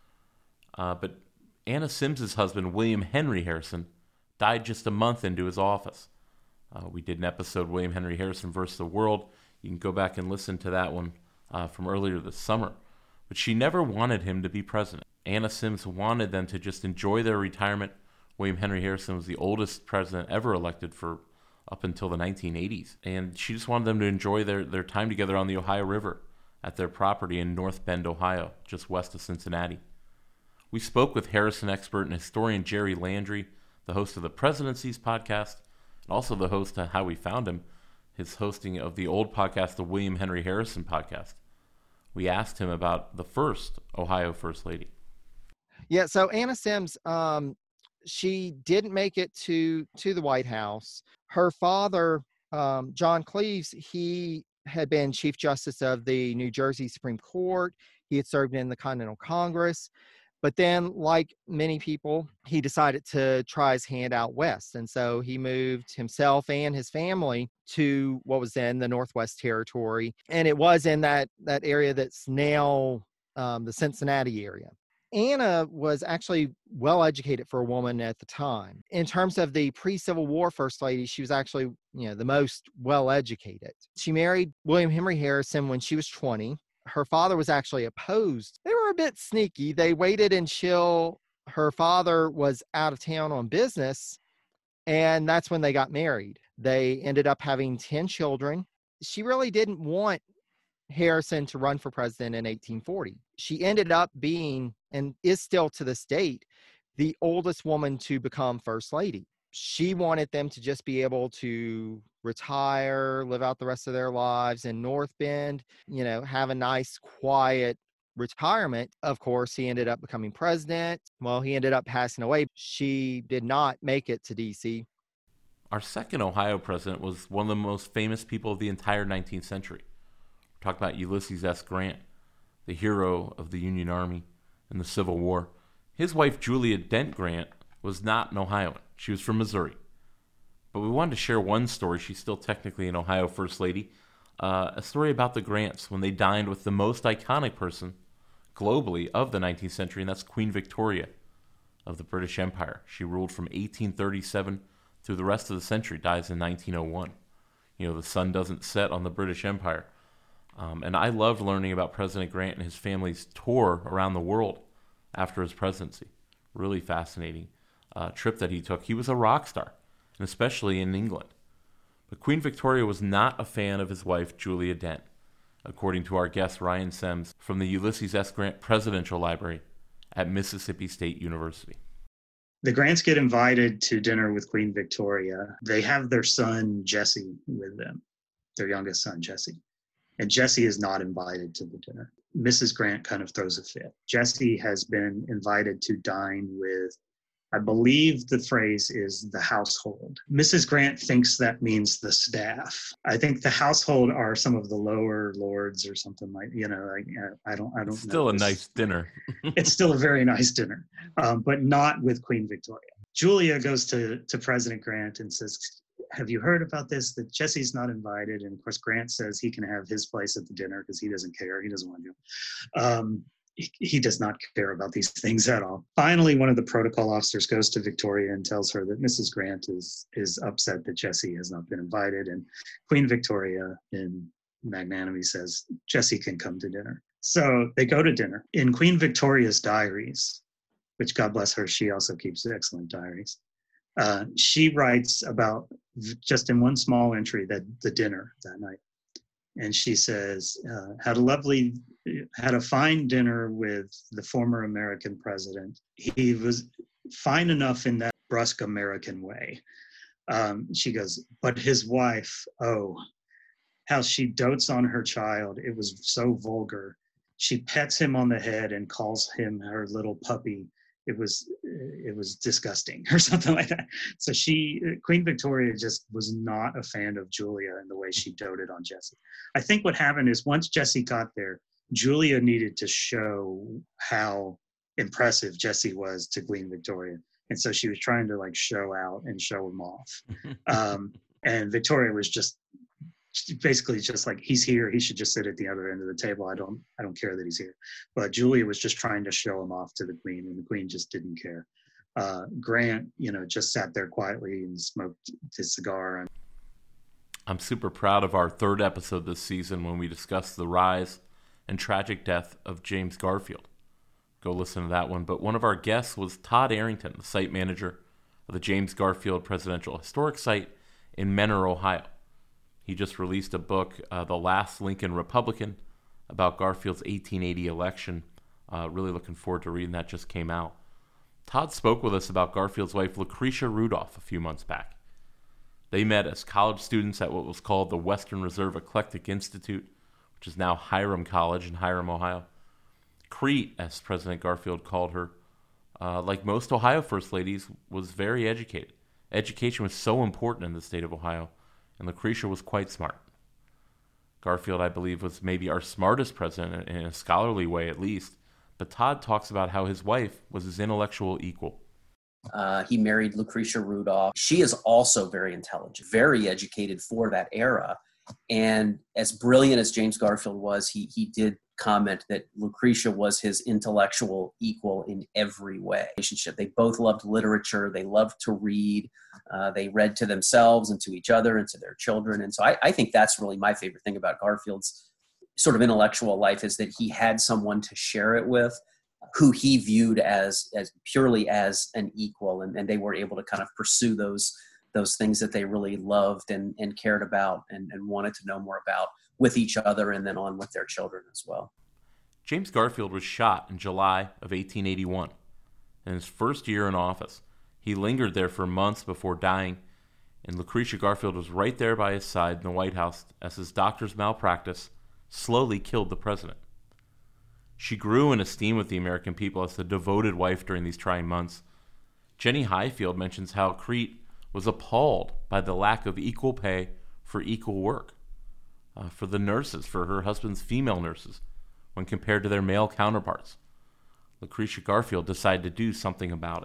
But Anna Sims's husband, William Henry Harrison, died just a month into his office. We did an episode, William Henry Harrison versus the World. You can go back and listen to that one from earlier this summer. But she never wanted him to be president. Anna Sims wanted them to just enjoy their retirement. William Henry Harrison was the oldest president ever elected for up until the 1980s. And she just wanted them to enjoy their time together on the Ohio River at their property in North Bend, Ohio, just west of Cincinnati. We spoke with Harrison expert and historian Jerry Landry, the host of the Presidencies podcast, and also the host of How We Found Him, his hosting of the old podcast, the William Henry Harrison podcast. We asked him about the first Ohio First Lady. Yeah, so Anna Sims, she didn't make it to the White House. Her father, John Cleves, he had been Chief Justice of the New Jersey Supreme Court. He had served in the Continental Congress. But then, like many people, he decided to try his hand out west. And so he moved himself and his family to what was then the Northwest Territory. And it was in that area that's now the Cincinnati area. Anna was actually well educated for a woman at the time. In terms of the pre-Civil War First Lady, she was actually, the most well educated. She married William Henry Harrison when she was 20. Her father was actually opposed. They were a bit sneaky. They waited until her father was out of town on business, and that's when they got married. They ended up having 10 children. She really didn't want Harrison to run for president in 1840. She ended up being, and is still to this date, the oldest woman to become First Lady. She wanted them to just be able to retire, live out the rest of their lives in North Bend, have a nice, quiet retirement. Of course, he ended up becoming president. Well, he ended up passing away. She did not make it to D.C. Our second Ohio president was one of the most famous people of the entire 19th century. We're talking about Ulysses S. Grant, the hero of the Union Army in the Civil War. His wife, Julia Dent Grant, was not an Ohioan. She was from Missouri. But we wanted to share one story. She's still technically an Ohio First Lady. A story about the Grants when they dined with the most iconic person globally of the 19th century, and that's Queen Victoria of the British Empire. She ruled from 1837 through the rest of the century, dies in 1901. The sun doesn't set on the British Empire. And I loved learning about President Grant and his family's tour around the world after his presidency. Really fascinating trip that he took. He was a rock star, and especially in England. But Queen Victoria was not a fan of his wife, Julia Dent, according to our guest, Ryan Sims, from the Ulysses S. Grant Presidential Library at Mississippi State University. The Grants get invited to dinner with Queen Victoria. They have their son, Jesse, with them, their youngest son, Jesse. And Jesse is not invited to the dinner. Mrs. Grant kind of throws a fit. Jesse has been invited to dine with, I believe the phrase is the household. Mrs. Grant thinks that means the staff. I think the household are some of the lower lords or something like, I don't know. Still a nice dinner. It's still a very nice dinner, but not with Queen Victoria. Julia goes to President Grant and says, have you heard about this, that Jesse's not invited? And of course, Grant says he can have his place at the dinner because he doesn't care. He doesn't want to. He does not care about these things at all. Finally, one of the protocol officers goes to Victoria and tells her that Mrs. Grant is upset that Jesse has not been invited. And Queen Victoria, in magnanimity, says, Jesse can come to dinner. So they go to dinner. In Queen Victoria's diaries, which God bless her, she also keeps excellent diaries. She writes about, just in one small entry, that the dinner that night. And she says, had a fine dinner with the former American president. He was fine enough in that brusque American way. She goes, but his wife, oh, how she dotes on her child. It was so vulgar. She pets him on the head and calls him her little puppy. It was disgusting, or something like that. So Queen Victoria just was not a fan of Julia and the way she doted on Jessie. I think what happened is once Jessie got there, Julia needed to show how impressive Jessie was to Queen Victoria. And so she was trying to like show out and show him off. And Victoria was just basically just like, he's here, he should just sit at the other end of the table. I don't care that he's here. But Julia was just trying to show him off to the Queen, and the Queen just didn't care. Grant, just sat there quietly and smoked his cigar. I'm super proud of our third episode this season when we discussed the rise and tragic death of James Garfield. Go listen to that one. But one of our guests was Todd Arrington, the site manager of the James Garfield Presidential Historic Site in Mentor, Ohio. He just released a book, The Last Lincoln Republican, about Garfield's 1880 election. Really looking forward to reading that. Just came out. Todd spoke with us about Garfield's wife, Lucretia Rudolph, a few months back. They met as college students at what was called the Western Reserve Eclectic Institute, which is now Hiram College in Hiram, Ohio. Crete, as President Garfield called her, like most Ohio First Ladies, was very educated. Education was so important in the state of Ohio, and Lucretia was quite smart. Garfield, I believe, was maybe our smartest president in a scholarly way at least, but Todd talks about how his wife was his intellectual equal. He married Lucretia Rudolph. She is also very intelligent, very educated for that era. And as brilliant as James Garfield was, he did comment that Lucretia was his intellectual equal in every way. They both loved literature. They loved to read. They read to themselves and to each other and to their children. And so I think that's really my favorite thing about Garfield's sort of intellectual life, is that he had someone to share it with who he viewed as purely as an equal. And they were able to kind of pursue those things that they really loved and cared about and wanted to know more about with each other, and then on with their children as well. James Garfield was shot in July of 1881. In his first year in office, he lingered there for months before dying, and Lucretia Garfield was right there by his side in the White House as his doctor's malpractice slowly killed the president. She grew in esteem with the American people as the devoted wife during these trying months. Jenny Highfield mentions how Crete was appalled by the lack of equal pay for equal work. For the nurses, for her husband's female nurses, when compared to their male counterparts. Lucretia Garfield decided to do something about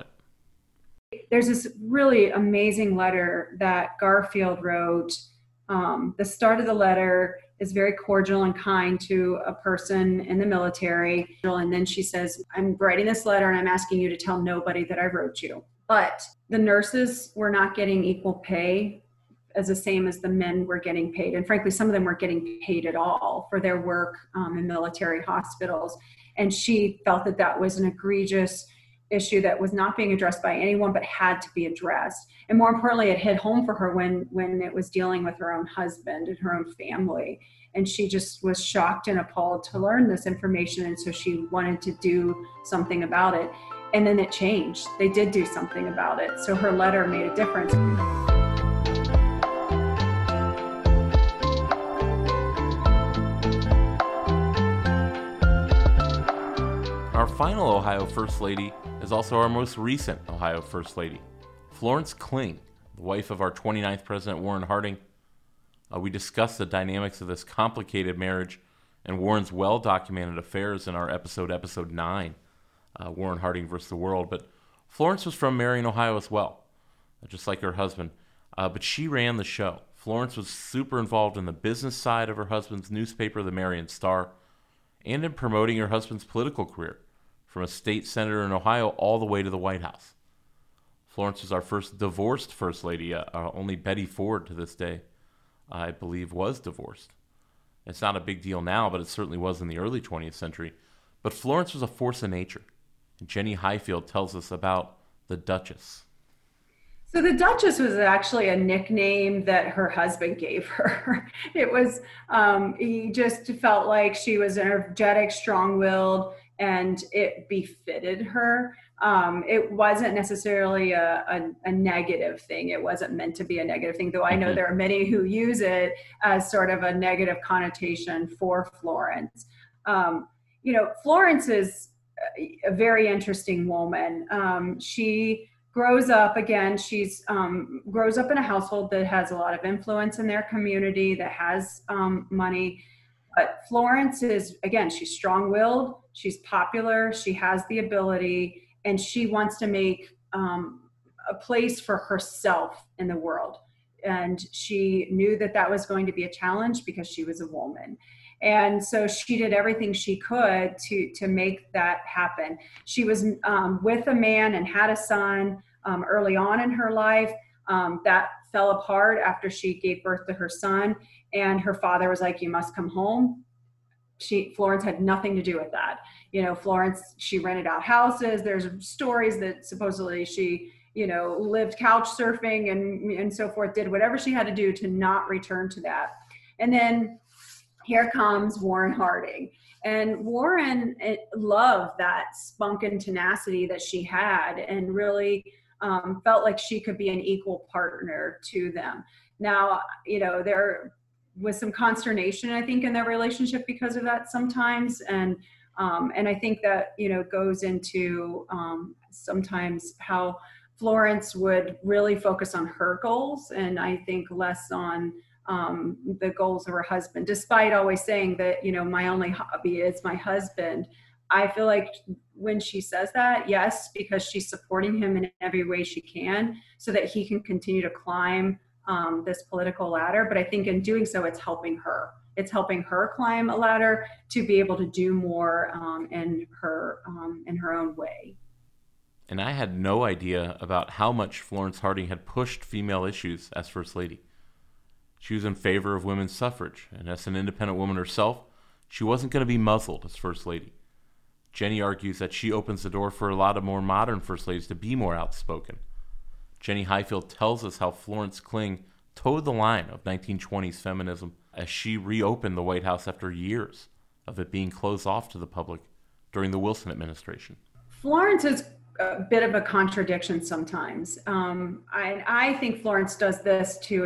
it. There's this really amazing letter that Garfield wrote. The start of the letter is very cordial and kind to a person in the military. And then she says, I'm writing this letter and I'm asking you to tell nobody that I wrote you. But the nurses were not getting equal pay as the same as the men were getting paid. And frankly, some of them weren't getting paid at all for their work in military hospitals. And she felt that that was an egregious issue that was not being addressed by anyone, but had to be addressed. And more importantly, it hit home for her when it was dealing with her own husband and her own family. And she just was shocked and appalled to learn this information. And so she wanted to do something about it. And then it changed. They did do something about it. So her letter made a difference. Our final Ohio First Lady is also our most recent Ohio First Lady, Florence Kling, the wife of our 29th President Warren Harding. We discussed the dynamics of this complicated marriage and Warren's well-documented affairs in our episode 9, Warren Harding versus the World. But Florence was from Marion, Ohio as well, just like her husband. But she ran the show. Florence was super involved in the business side of her husband's newspaper, the Marion Star, and in promoting her husband's political career, from a state senator in Ohio all the way to the White House. Florence was our first divorced First Lady. Only Betty Ford to this day, I believe, was divorced. It's not a big deal now, but it certainly was in the early 20th century. But Florence was a force of nature, Jenny Highfield tells us about the Duchess. So the Duchess was actually a nickname that her husband gave her. It was, he just felt like she was energetic, strong-willed, and it befitted her. It wasn't necessarily a negative thing. It wasn't meant to be a negative thing, though I know there are many who use it as sort of a negative connotation for Florence. Florence is a very interesting woman. She grows up grows up in a household that has a lot of influence in their community, that has money. But Florence is, again, she's strong-willed, she's popular, she has the ability, and she wants to make a place for herself in the world. And she knew that that was going to be a challenge because she was a woman. And so she did everything she could to make that happen. She was with a man and had a son early on in her life. That fell apart after she gave birth to her son. And her father was like, you must come home. Florence had nothing to do with that. Florence, she rented out houses. There's stories that supposedly she, lived couch surfing and so forth, did whatever she had to do to not return to that. And then here comes Warren Harding. And Warren loved that spunk and tenacity that she had, and really felt like she could be an equal partner to them. Now, there was some consternation, I think, in their relationship because of that sometimes. And I think that, goes into sometimes how Florence would really focus on her goals, and I think less on the goals of her husband, despite always saying that, my only hobby is my husband. I feel like when she says that, yes, because she's supporting him in every way she can so that he can continue to climb this political ladder. But I think in doing so, it's helping her. It's helping her climb a ladder to be able to do more in her own way. And I had no idea about how much Florence Harding had pushed female issues as First Lady. She was in favor of women's suffrage, and as an independent woman herself, she wasn't going to be muzzled as First Lady. Jenny argues that she opens the door for a lot of more modern First Ladies to be more outspoken. Jenny Highfield tells us how Florence Kling towed the line of 1920s feminism as she reopened the White House after years of it being closed off to the public during the Wilson administration. Florence is a bit of a contradiction sometimes. I think Florence does this to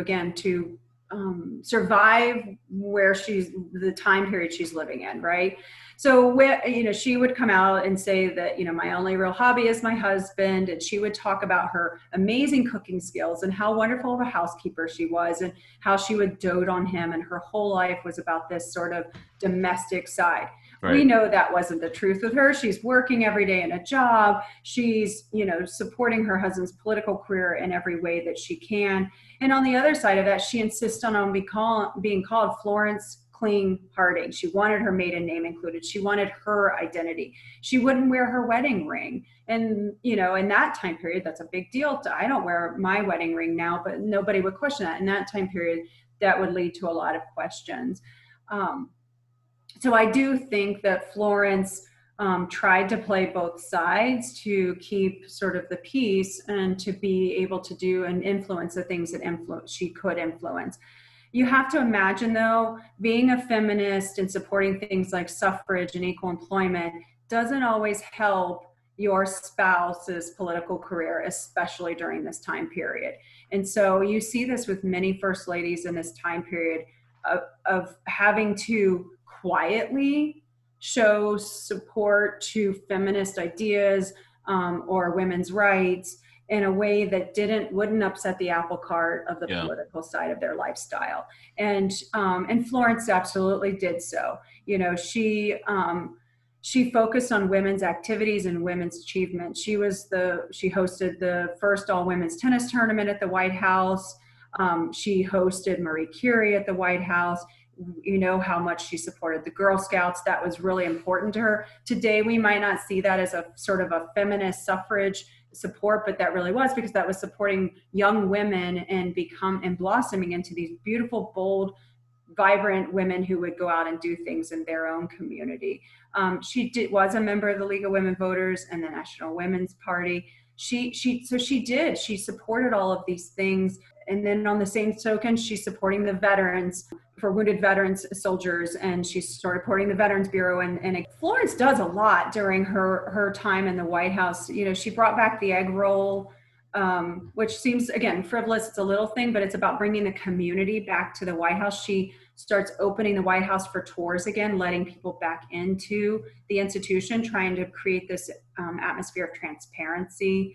survive where the time period she's living in, right? So, she would come out and say that, my only real hobby is my husband. And she would talk about her amazing cooking skills and how wonderful of a housekeeper she was and how she would dote on him. And her whole life was about this sort of domestic side. Right. We know that wasn't the truth with her. She's working every day in a job. She's, supporting her husband's political career in every way that she can. And on the other side of that, she insists on being called Florence Kling Harding. She wanted her maiden name included. She wanted her identity. She wouldn't wear her wedding ring. And, in that time period, that's a big deal. I don't wear my wedding ring now, but nobody would question that. In that time period, that would lead to a lot of questions. So I do think that Florence tried to play both sides to keep sort of the peace and to be able to do and influence the things that she could influence. You have to imagine, though, being a feminist and supporting things like suffrage and equal employment doesn't always help your spouse's political career, especially during this time period. And so you see this with many first ladies in this time period of having to quietly show support to feminist ideas or women's rights in a way that wouldn't upset the apple cart of the political side of their lifestyle. And Florence absolutely did so. She focused on women's activities and women's achievements. She hosted the first all-women's tennis tournament at the White House. She hosted Marie Curie at the White House. You know how much she supported the Girl Scouts. That was really important to her. Today, we might not see that as a sort of a feminist suffrage support, but that really was, because that was supporting young women and blossoming into these beautiful, bold vibrant women who would go out and do things in their own community. She was a member of the League of Women Voters and the National Women's Party. She supported all of these things. And then on the same token, she's supporting the veterans, for wounded veterans, soldiers, and she's supporting the Veterans Bureau. And Florence does a lot during her time in the White House. You know, she brought back the egg roll, which seems, again, frivolous. It's a little thing, but it's about bringing the community back to the White House. She starts opening the White House for tours again, letting people back into the institution, trying to create this atmosphere of transparency.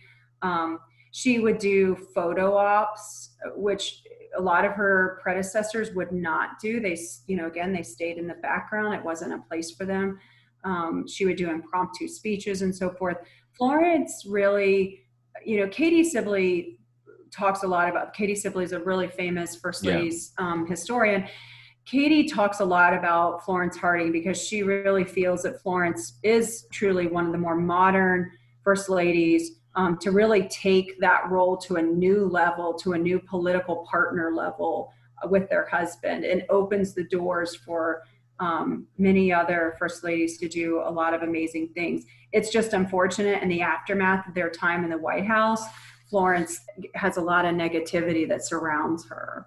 She would do photo ops, which a lot of her predecessors would not do. They, again, they stayed in the background. It wasn't a place for them. She would do impromptu speeches and so forth. Florence really, Katie Sibley talks a lot about, Katie Sibley is a really famous First Ladies historian. Katie talks a lot about Florence Harding because she really feels that Florence is truly one of the more modern First Ladies, to really take that role to a new level, to a new political partner level with their husband, and opens the doors for many other First Ladies to do a lot of amazing things. It's just unfortunate in the aftermath of their time in the White House, Florence has a lot of negativity that surrounds her.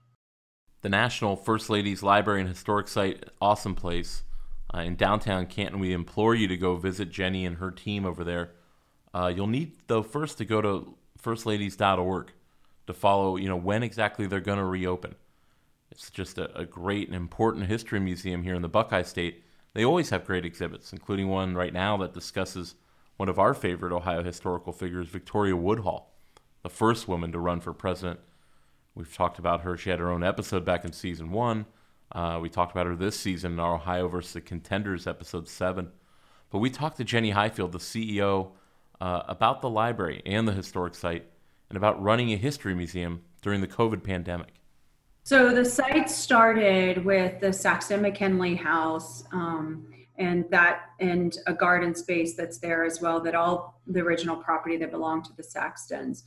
The National First Ladies Library and Historic Site, awesome place. In downtown Canton, we implore you to go visit Jenny and her team over there. You'll need, though, first to go to firstladies.org to follow, when exactly they're going to reopen. It's just a great and important history museum here in the Buckeye State. They always have great exhibits, including one right now that discusses one of our favorite Ohio historical figures, Victoria Woodhull, the first woman to run for president. We've talked about her. She had her own episode back in season 1. We talked about her this season in our Ohio versus the Contenders, episode 7. But we talked to Jenny Highfield, the CEO, about the library and the historic site and about running a history museum during the COVID pandemic. So the site started with the Saxton McKinley House, and a garden space that's there as well, that all the original property that belonged to the Saxtons.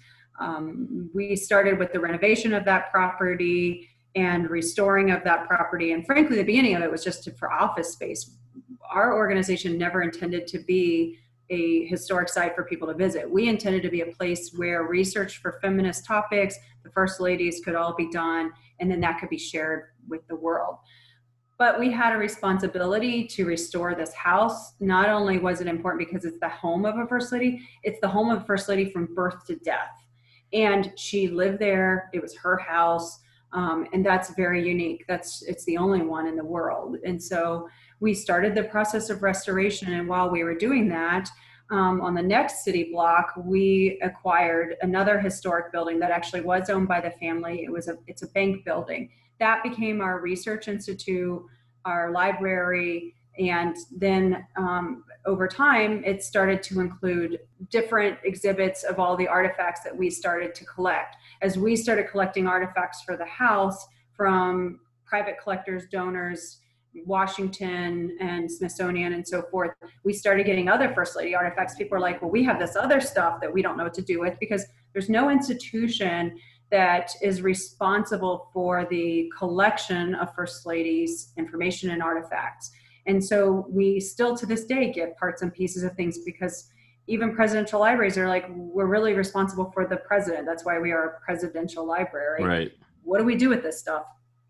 We started with the renovation of that property and restoring of that property. And frankly, the beginning of it was just for office space. Our organization never intended to be a historic site for people to visit. We intended to be a place where research for feminist topics, the First Ladies, could all be done, and then that could be shared with the world. But we had a responsibility to restore this house. Not only was it important because it's the home of a First Lady, it's the home of a First Lady from birth to death. And she lived there, it was her house, and that's very unique. It's the only one in the world. And so we started the process of restoration, and while we were doing that, on the next city block, we acquired another historic building that actually was owned by the family. It's a bank building. That became our research institute, our library, and then over time, it started to include different exhibits of all the artifacts that we started to collect. As we started collecting artifacts for the house from private collectors, donors, Washington and Smithsonian and so forth, we started getting other First Lady artifacts. People are like, well, we have this other stuff that we don't know what to do with, because there's no institution that is responsible for the collection of First Ladies' information and artifacts. And so we still to this day get parts and pieces of things, because even presidential libraries are like, we're really responsible for the president. That's why we are a presidential library. Right. What do we do with this stuff?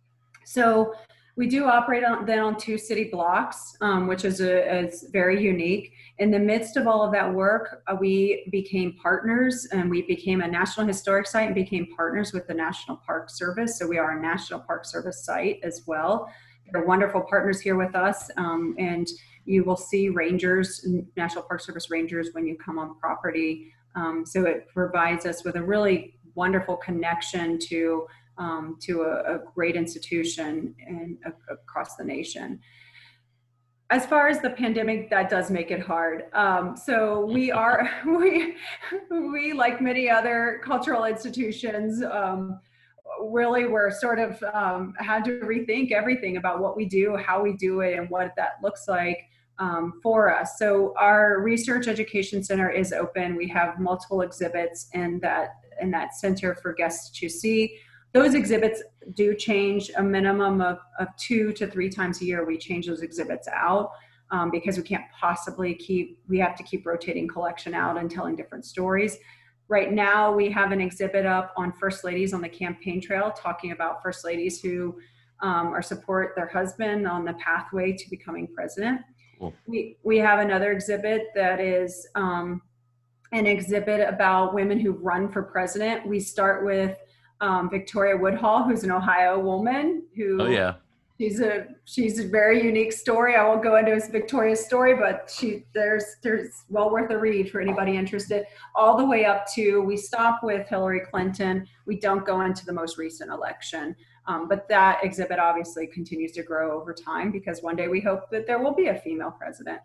So we do operate on 2 city blocks, which is very unique. In the midst of all of that work, we became partners, and we became a National Historic Site and became partners with the National Park Service. So we are a National Park Service site as well. They're wonderful partners here with us, and you will see rangers, National Park Service rangers, when you come on property. So it provides us with a really wonderful connection to a great institution and across the nation. As far as the pandemic, that does make it hard. So we like many other cultural institutions, really were sort of had to rethink everything about what we do, how we do it, and what that looks like for us. So our Research Education Center is open. We have multiple exhibits in that center for guests to see. those exhibits do change a minimum of 2 to 3 times a year. We change those exhibits out because we have to keep rotating collection out and telling different stories. Right now, we have an exhibit up on First Ladies on the campaign trail, talking about First Ladies who support their husband on the pathway to becoming president. Cool. We have another exhibit that is an exhibit about women who run for president. We start with Victoria Woodhull, who's an Ohio woman who. Oh yeah. She's a very unique story. I won't go into Victoria's story, but there's well worth a read for anybody interested. All the way up to, we stop with Hillary Clinton. We don't go into the most recent election. But that exhibit obviously continues to grow over time because one day we hope that there will be a female president.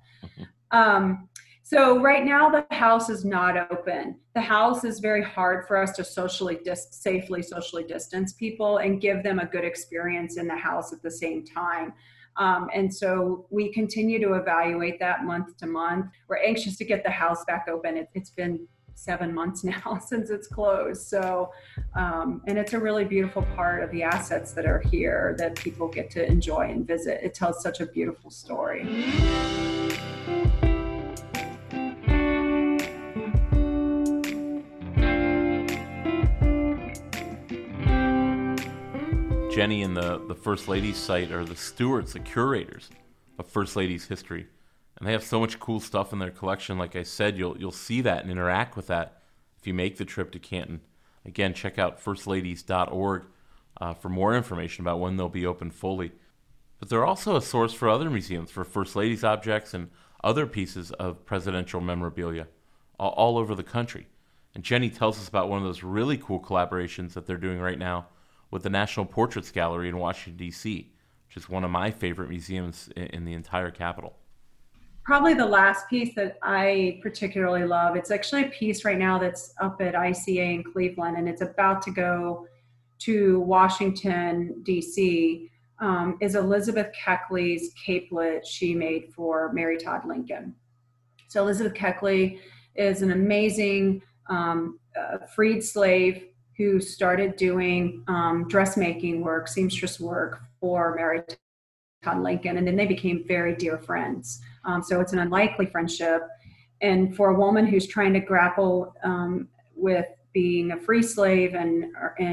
So right now the house is not open. The house is very hard for us to safely socially distance people and give them a good experience in the house at the same time. And so we continue to evaluate that month to month. We're anxious to get the house back open. It's been 7 months now since it's closed. So, and it's a really beautiful part of the assets that are here that people get to enjoy and visit. It tells such a beautiful story. Jenny and the First Ladies site are the stewards, the curators of First Ladies history. And they have so much cool stuff in their collection. Like I said, you'll see that and interact with that if you make the trip to Canton. Again, check out firstladies.org for more information about when they'll be open fully. But they're also a source for other museums for First Ladies objects and other pieces of presidential memorabilia all over the country. And Jenny tells us about one of those really cool collaborations that they're doing right now with the National Portraits Gallery in Washington, D.C., which is one of my favorite museums in the entire Capitol. Probably the last piece that I particularly love, it's actually a piece right now that's up at ICA in Cleveland, and it's about to go to Washington, D.C., is Elizabeth Keckley's capelet she made for Mary Todd Lincoln. So Elizabeth Keckley is an amazing freed slave who started doing dressmaking work, seamstress work for Mary Todd Lincoln, and then they became very dear friends. So it's an unlikely friendship. And for a woman who's trying to grapple with being a free slave and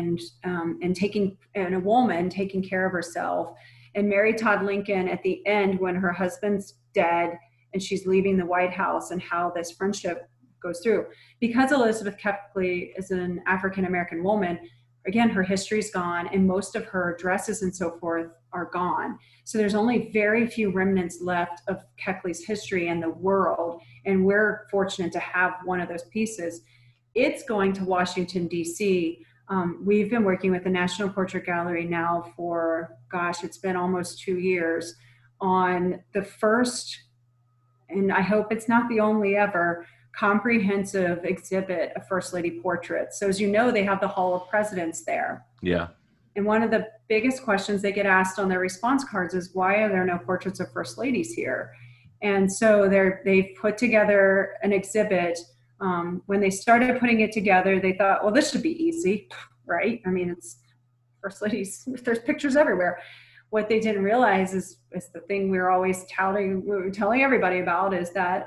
a woman taking care of herself, and Mary Todd Lincoln at the end when her husband's dead and she's leaving the White House, and how this friendship goes through. Because Elizabeth Keckley is an African-American woman, again, her history's gone and most of her dresses and so forth are gone. So there's only very few remnants left of Keckley's history in the world. And we're fortunate to have one of those pieces. It's going to Washington, D.C. We've been working with the National Portrait Gallery now for, it's been almost 2 years on the first, and I hope it's not the only ever, comprehensive exhibit of First Lady portraits. So as you know, they have the Hall of Presidents there. Yeah. And one of the biggest questions they get asked on their response cards is, why are there no portraits of First Ladies here? And so they've put together an exhibit. When they started putting it together, they thought, well, this should be easy, right? I mean, it's First Ladies, there's pictures everywhere. What they didn't realize is the thing we're always telling everybody about is that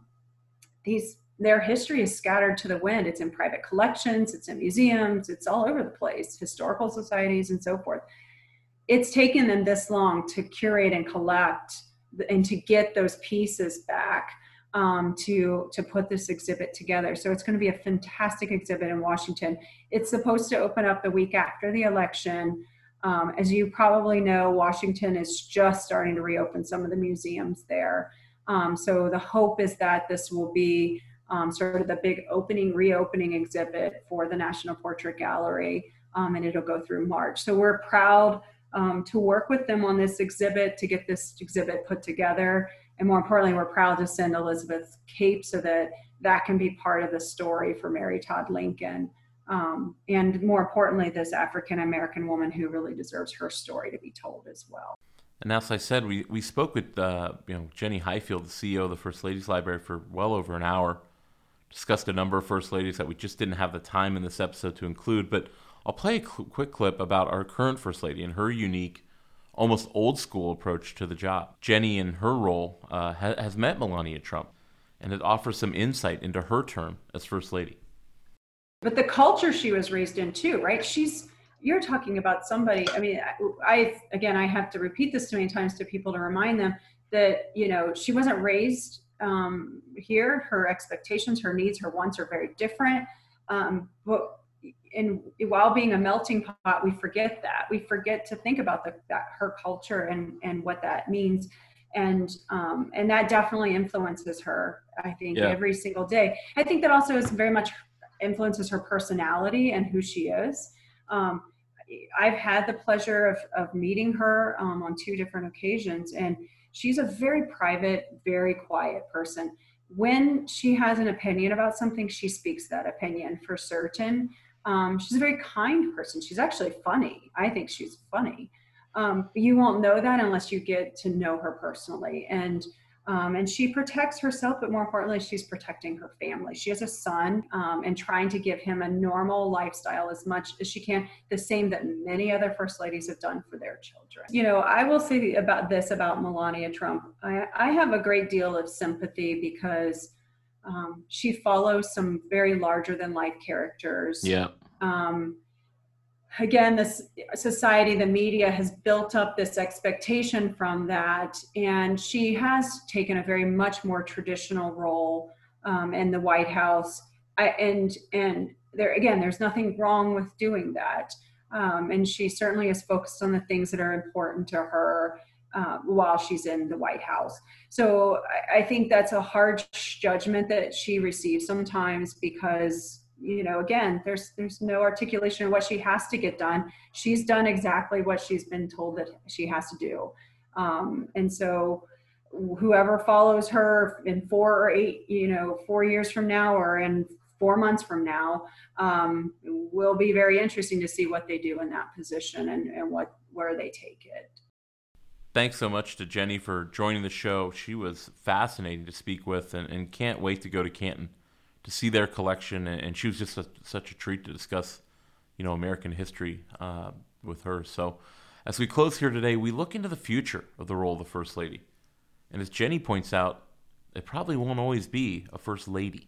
their history is scattered to the wind. It's in private collections, it's in museums, it's all over the place, historical societies and so forth. It's taken them this long to curate and collect and to get those pieces back to put this exhibit together. So it's going to be a fantastic exhibit in Washington. It's supposed to open up the week after the election. As you probably know, Washington is just starting to reopen some of the museums there. So the hope is that this will be sort of the big reopening exhibit for the National Portrait Gallery, and it'll go through March. So we're proud to work with them on this exhibit, to get this exhibit put together. And more importantly, we're proud to send Elizabeth cape so that can be part of the story for Mary Todd Lincoln. And more importantly, this African-American woman who really deserves her story to be told as well. And as I said, we spoke with Jenny Highfield, the CEO of the First Ladies Library, for well over an hour, discussed a number of First Ladies that we just didn't have the time in this episode to include, but I'll play a quick clip about our current First Lady and her unique, almost old school approach to the job. Jenny, in her role, has met Melania Trump, and it offers some insight into her term as First Lady. But the culture she was raised in too, right? You're talking about somebody, I mean, I have to repeat this too many times to people to remind them that, she wasn't raised here. Her expectations, her needs, her wants are very different. But while being a melting pot, we forget that. We forget to think about her culture and what that means. And that definitely influences her, I think, every single day. I think that also is very much influences her personality and who she is. I've had the pleasure of meeting her on 2 different occasions, and she's a very private, very quiet person. When she has an opinion about something, she speaks that opinion for certain. She's a very kind person. She's actually funny. I think she's funny. But you won't know that unless you get to know her personally. And she protects herself, but more importantly, she's protecting her family. She has a son, and trying to give him a normal lifestyle as much as she can, the same that many other First Ladies have done for their children. I will say about Melania Trump. I have a great deal of sympathy because she follows some very larger than life characters. Yeah. Again, this society, the media has built up this expectation from that, and she has taken a very much more traditional role in the White House. And there's nothing wrong with doing that. And she certainly is focused on the things that are important to her while she's in the White House. So I think that's a hard judgment that she receives sometimes because, again, there's no articulation of what she has to get done. She's done exactly what she's been told that she has to do. And so whoever follows her in 4 or 8, 4 years from now or in 4 months from now, will be very interesting to see what they do in that position and where they take it. Thanks so much to Jenny for joining the show. She was fascinating to speak with and can't wait to go to Canton to see their collection, and she was just such a treat to discuss, American history with her. So as we close here today, we look into the future of the role of the First Lady. And as Jenny points out, it probably won't always be a First Lady.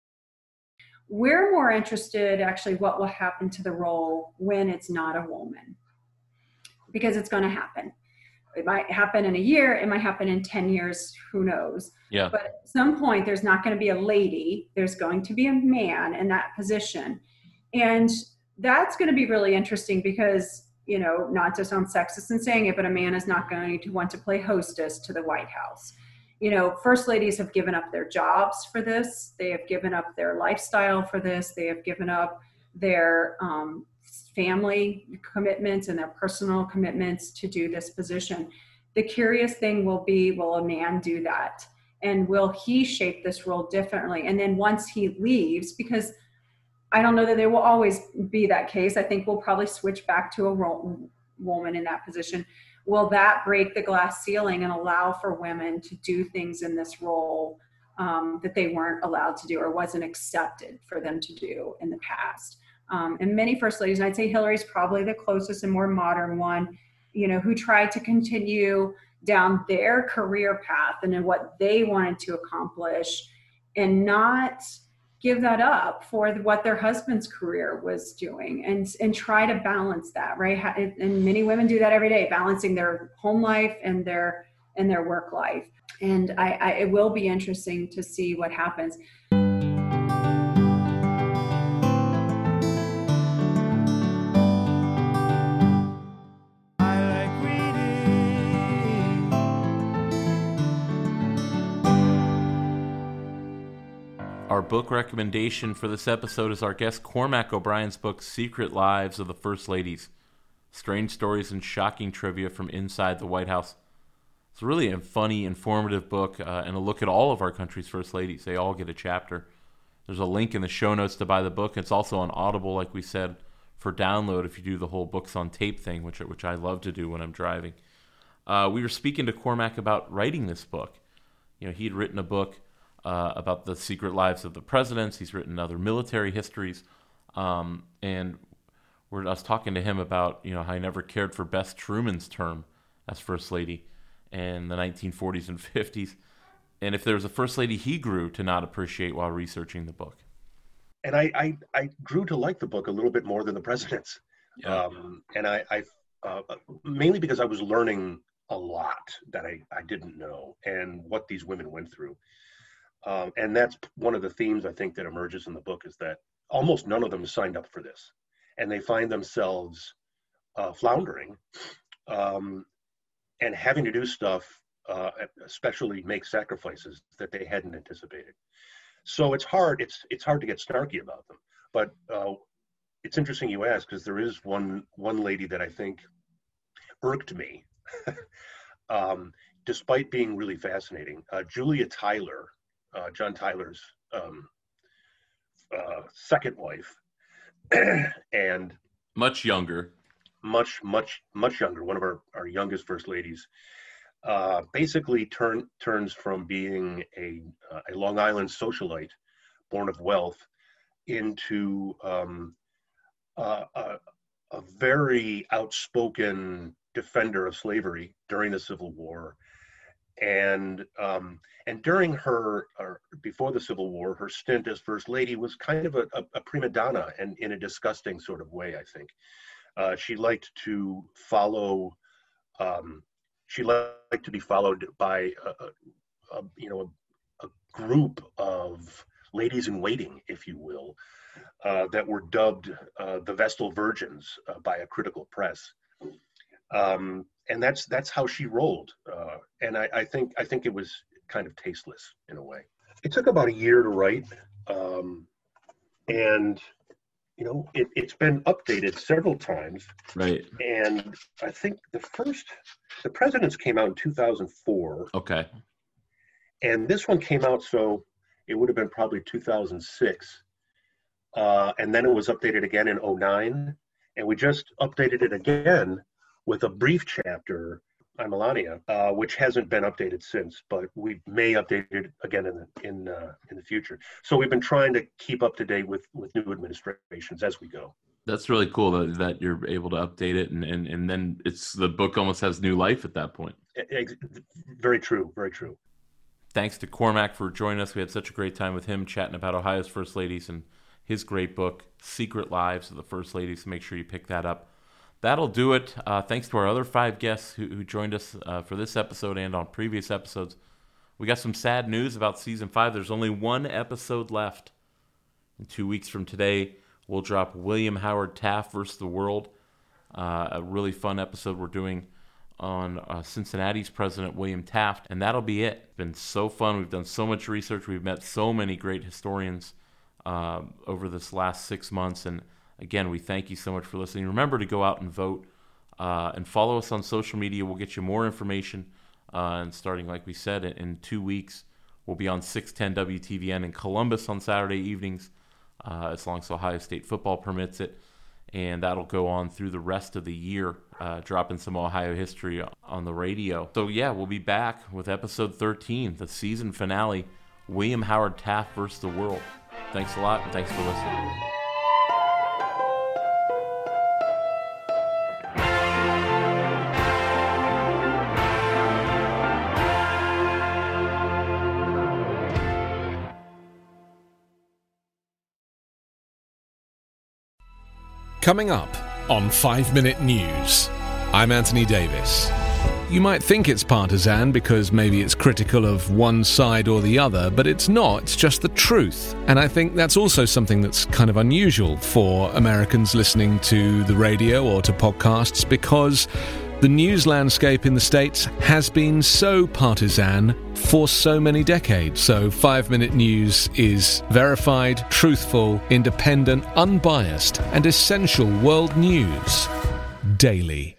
We're more interested, actually, what will happen to the role when it's not a woman, because it's going to happen. It might happen in a year. It might happen in 10 years. Who knows? Yeah. But at some point, there's not going to be a lady. There's going to be a man in that position. And that's going to be really interesting because, not to sound sexist in saying it, but a man is not going to want to play hostess to the White House. First ladies have given up their jobs for this. They have given up their lifestyle for this. They have given up their family commitments and their personal commitments to do this position. The curious thing will be, will a man do that? And will he shape this role differently? And then once he leaves, because I don't know that there will always be that case. I think we'll probably switch back to a woman in that position. Will that break the glass ceiling and allow for women to do things in this role that they weren't allowed to do or wasn't accepted for them to do in the past? And many First Ladies, and I'd say Hillary's probably the closest and more modern one, who tried to continue down their career path and in what they wanted to accomplish and not give that up for what their husband's career was doing and try to balance that, right? And many women do that every day, balancing their home life and their work life. And it will be interesting to see what happens. Our book recommendation for this episode is our guest Cormac O'Brien's book, Secret Lives of the First Ladies. Strange stories and shocking trivia from inside the White House. It's really a funny, informative book and a look at all of our country's First Ladies. They all get a chapter. There's a link in the show notes to buy the book. It's also on Audible, like we said, for download if you do the whole books on tape thing, which I love to do when I'm driving. We were speaking to Cormac about writing this book. He'd written a book about the secret lives of the presidents. He's written other military histories. And I was talking to him about, how he never cared for Bess Truman's term as First Lady in the 1940s and 50s. And if there was a First Lady he grew to not appreciate while researching the book. And I grew to like the book a little bit more than the presidents. Yeah. And I mainly because I was learning a lot that I didn't know and what these women went through. And that's one of the themes I think that emerges in the book, is that almost none of them signed up for this. And they find themselves floundering and having to do stuff, especially make sacrifices that they hadn't anticipated. So it's hard. It's hard to get snarky about them. But it's interesting you ask, because there is one lady that I think irked me, despite being really fascinating. Julia Tyler, John Tyler's second wife, and much younger, much younger, one of our youngest First Ladies, basically turns from being a Long Island socialite born of wealth into a very outspoken defender of slavery during the Civil War. And during her, or before the Civil War, her stint as First Lady was kind of a prima donna, and in a disgusting sort of way, I think. She liked to follow. She liked to be followed by a group of ladies in waiting, if you will, that were dubbed the Vestal Virgins by a critical press. And that's how she rolled, and I think it was kind of tasteless in a way. It took about a year to write, and it's been updated several times. Right. And I think the Presidents came out in 2004. Okay. And this one came out, so it would have been probably 2006, and then it was updated again in 2009, and we just updated it again with a brief chapter, I'm Melania, which hasn't been updated since, but we may update it again in the future. So we've been trying to keep up to date with new administrations as we go. That's really cool that you're able to update it, and then the book almost has new life at that point. Very true, very true. Thanks to Cormac for joining us. We had such a great time with him chatting about Ohio's First Ladies and his great book, Secret Lives of the First Ladies. Make sure you pick that up. That'll do it. Thanks to our other 5 guests who joined us for this episode and on previous episodes. We got some sad news about Season 5. There's only 1 episode left. In 2 weeks from today, we'll drop William Howard Taft versus the World, a really fun episode we're doing on Cincinnati's President William Taft, and that'll be it. It's been so fun. We've done so much research. We've met so many great historians over this last 6 months, and again, we thank you so much for listening. Remember to go out and vote and follow us on social media. We'll get you more information. And starting, like we said, in 2 weeks, we'll be on 610 WTVN in Columbus on Saturday evenings, as long as Ohio State football permits it. And that'll go on through the rest of the year, dropping some Ohio history on the radio. So, yeah, we'll be back with episode 13, the season finale, William Howard Taft versus the World. Thanks a lot, and thanks for listening. Coming up on 5 Minute News, I'm Anthony Davis. You might think it's partisan because maybe it's critical of one side or the other, but it's not. It's just the truth. And I think that's also something that's kind of unusual for Americans listening to the radio or to podcasts, because the news landscape in the States has been so partisan for so many decades. So 5 Minute News is verified, truthful, independent, unbiased, and essential world news daily.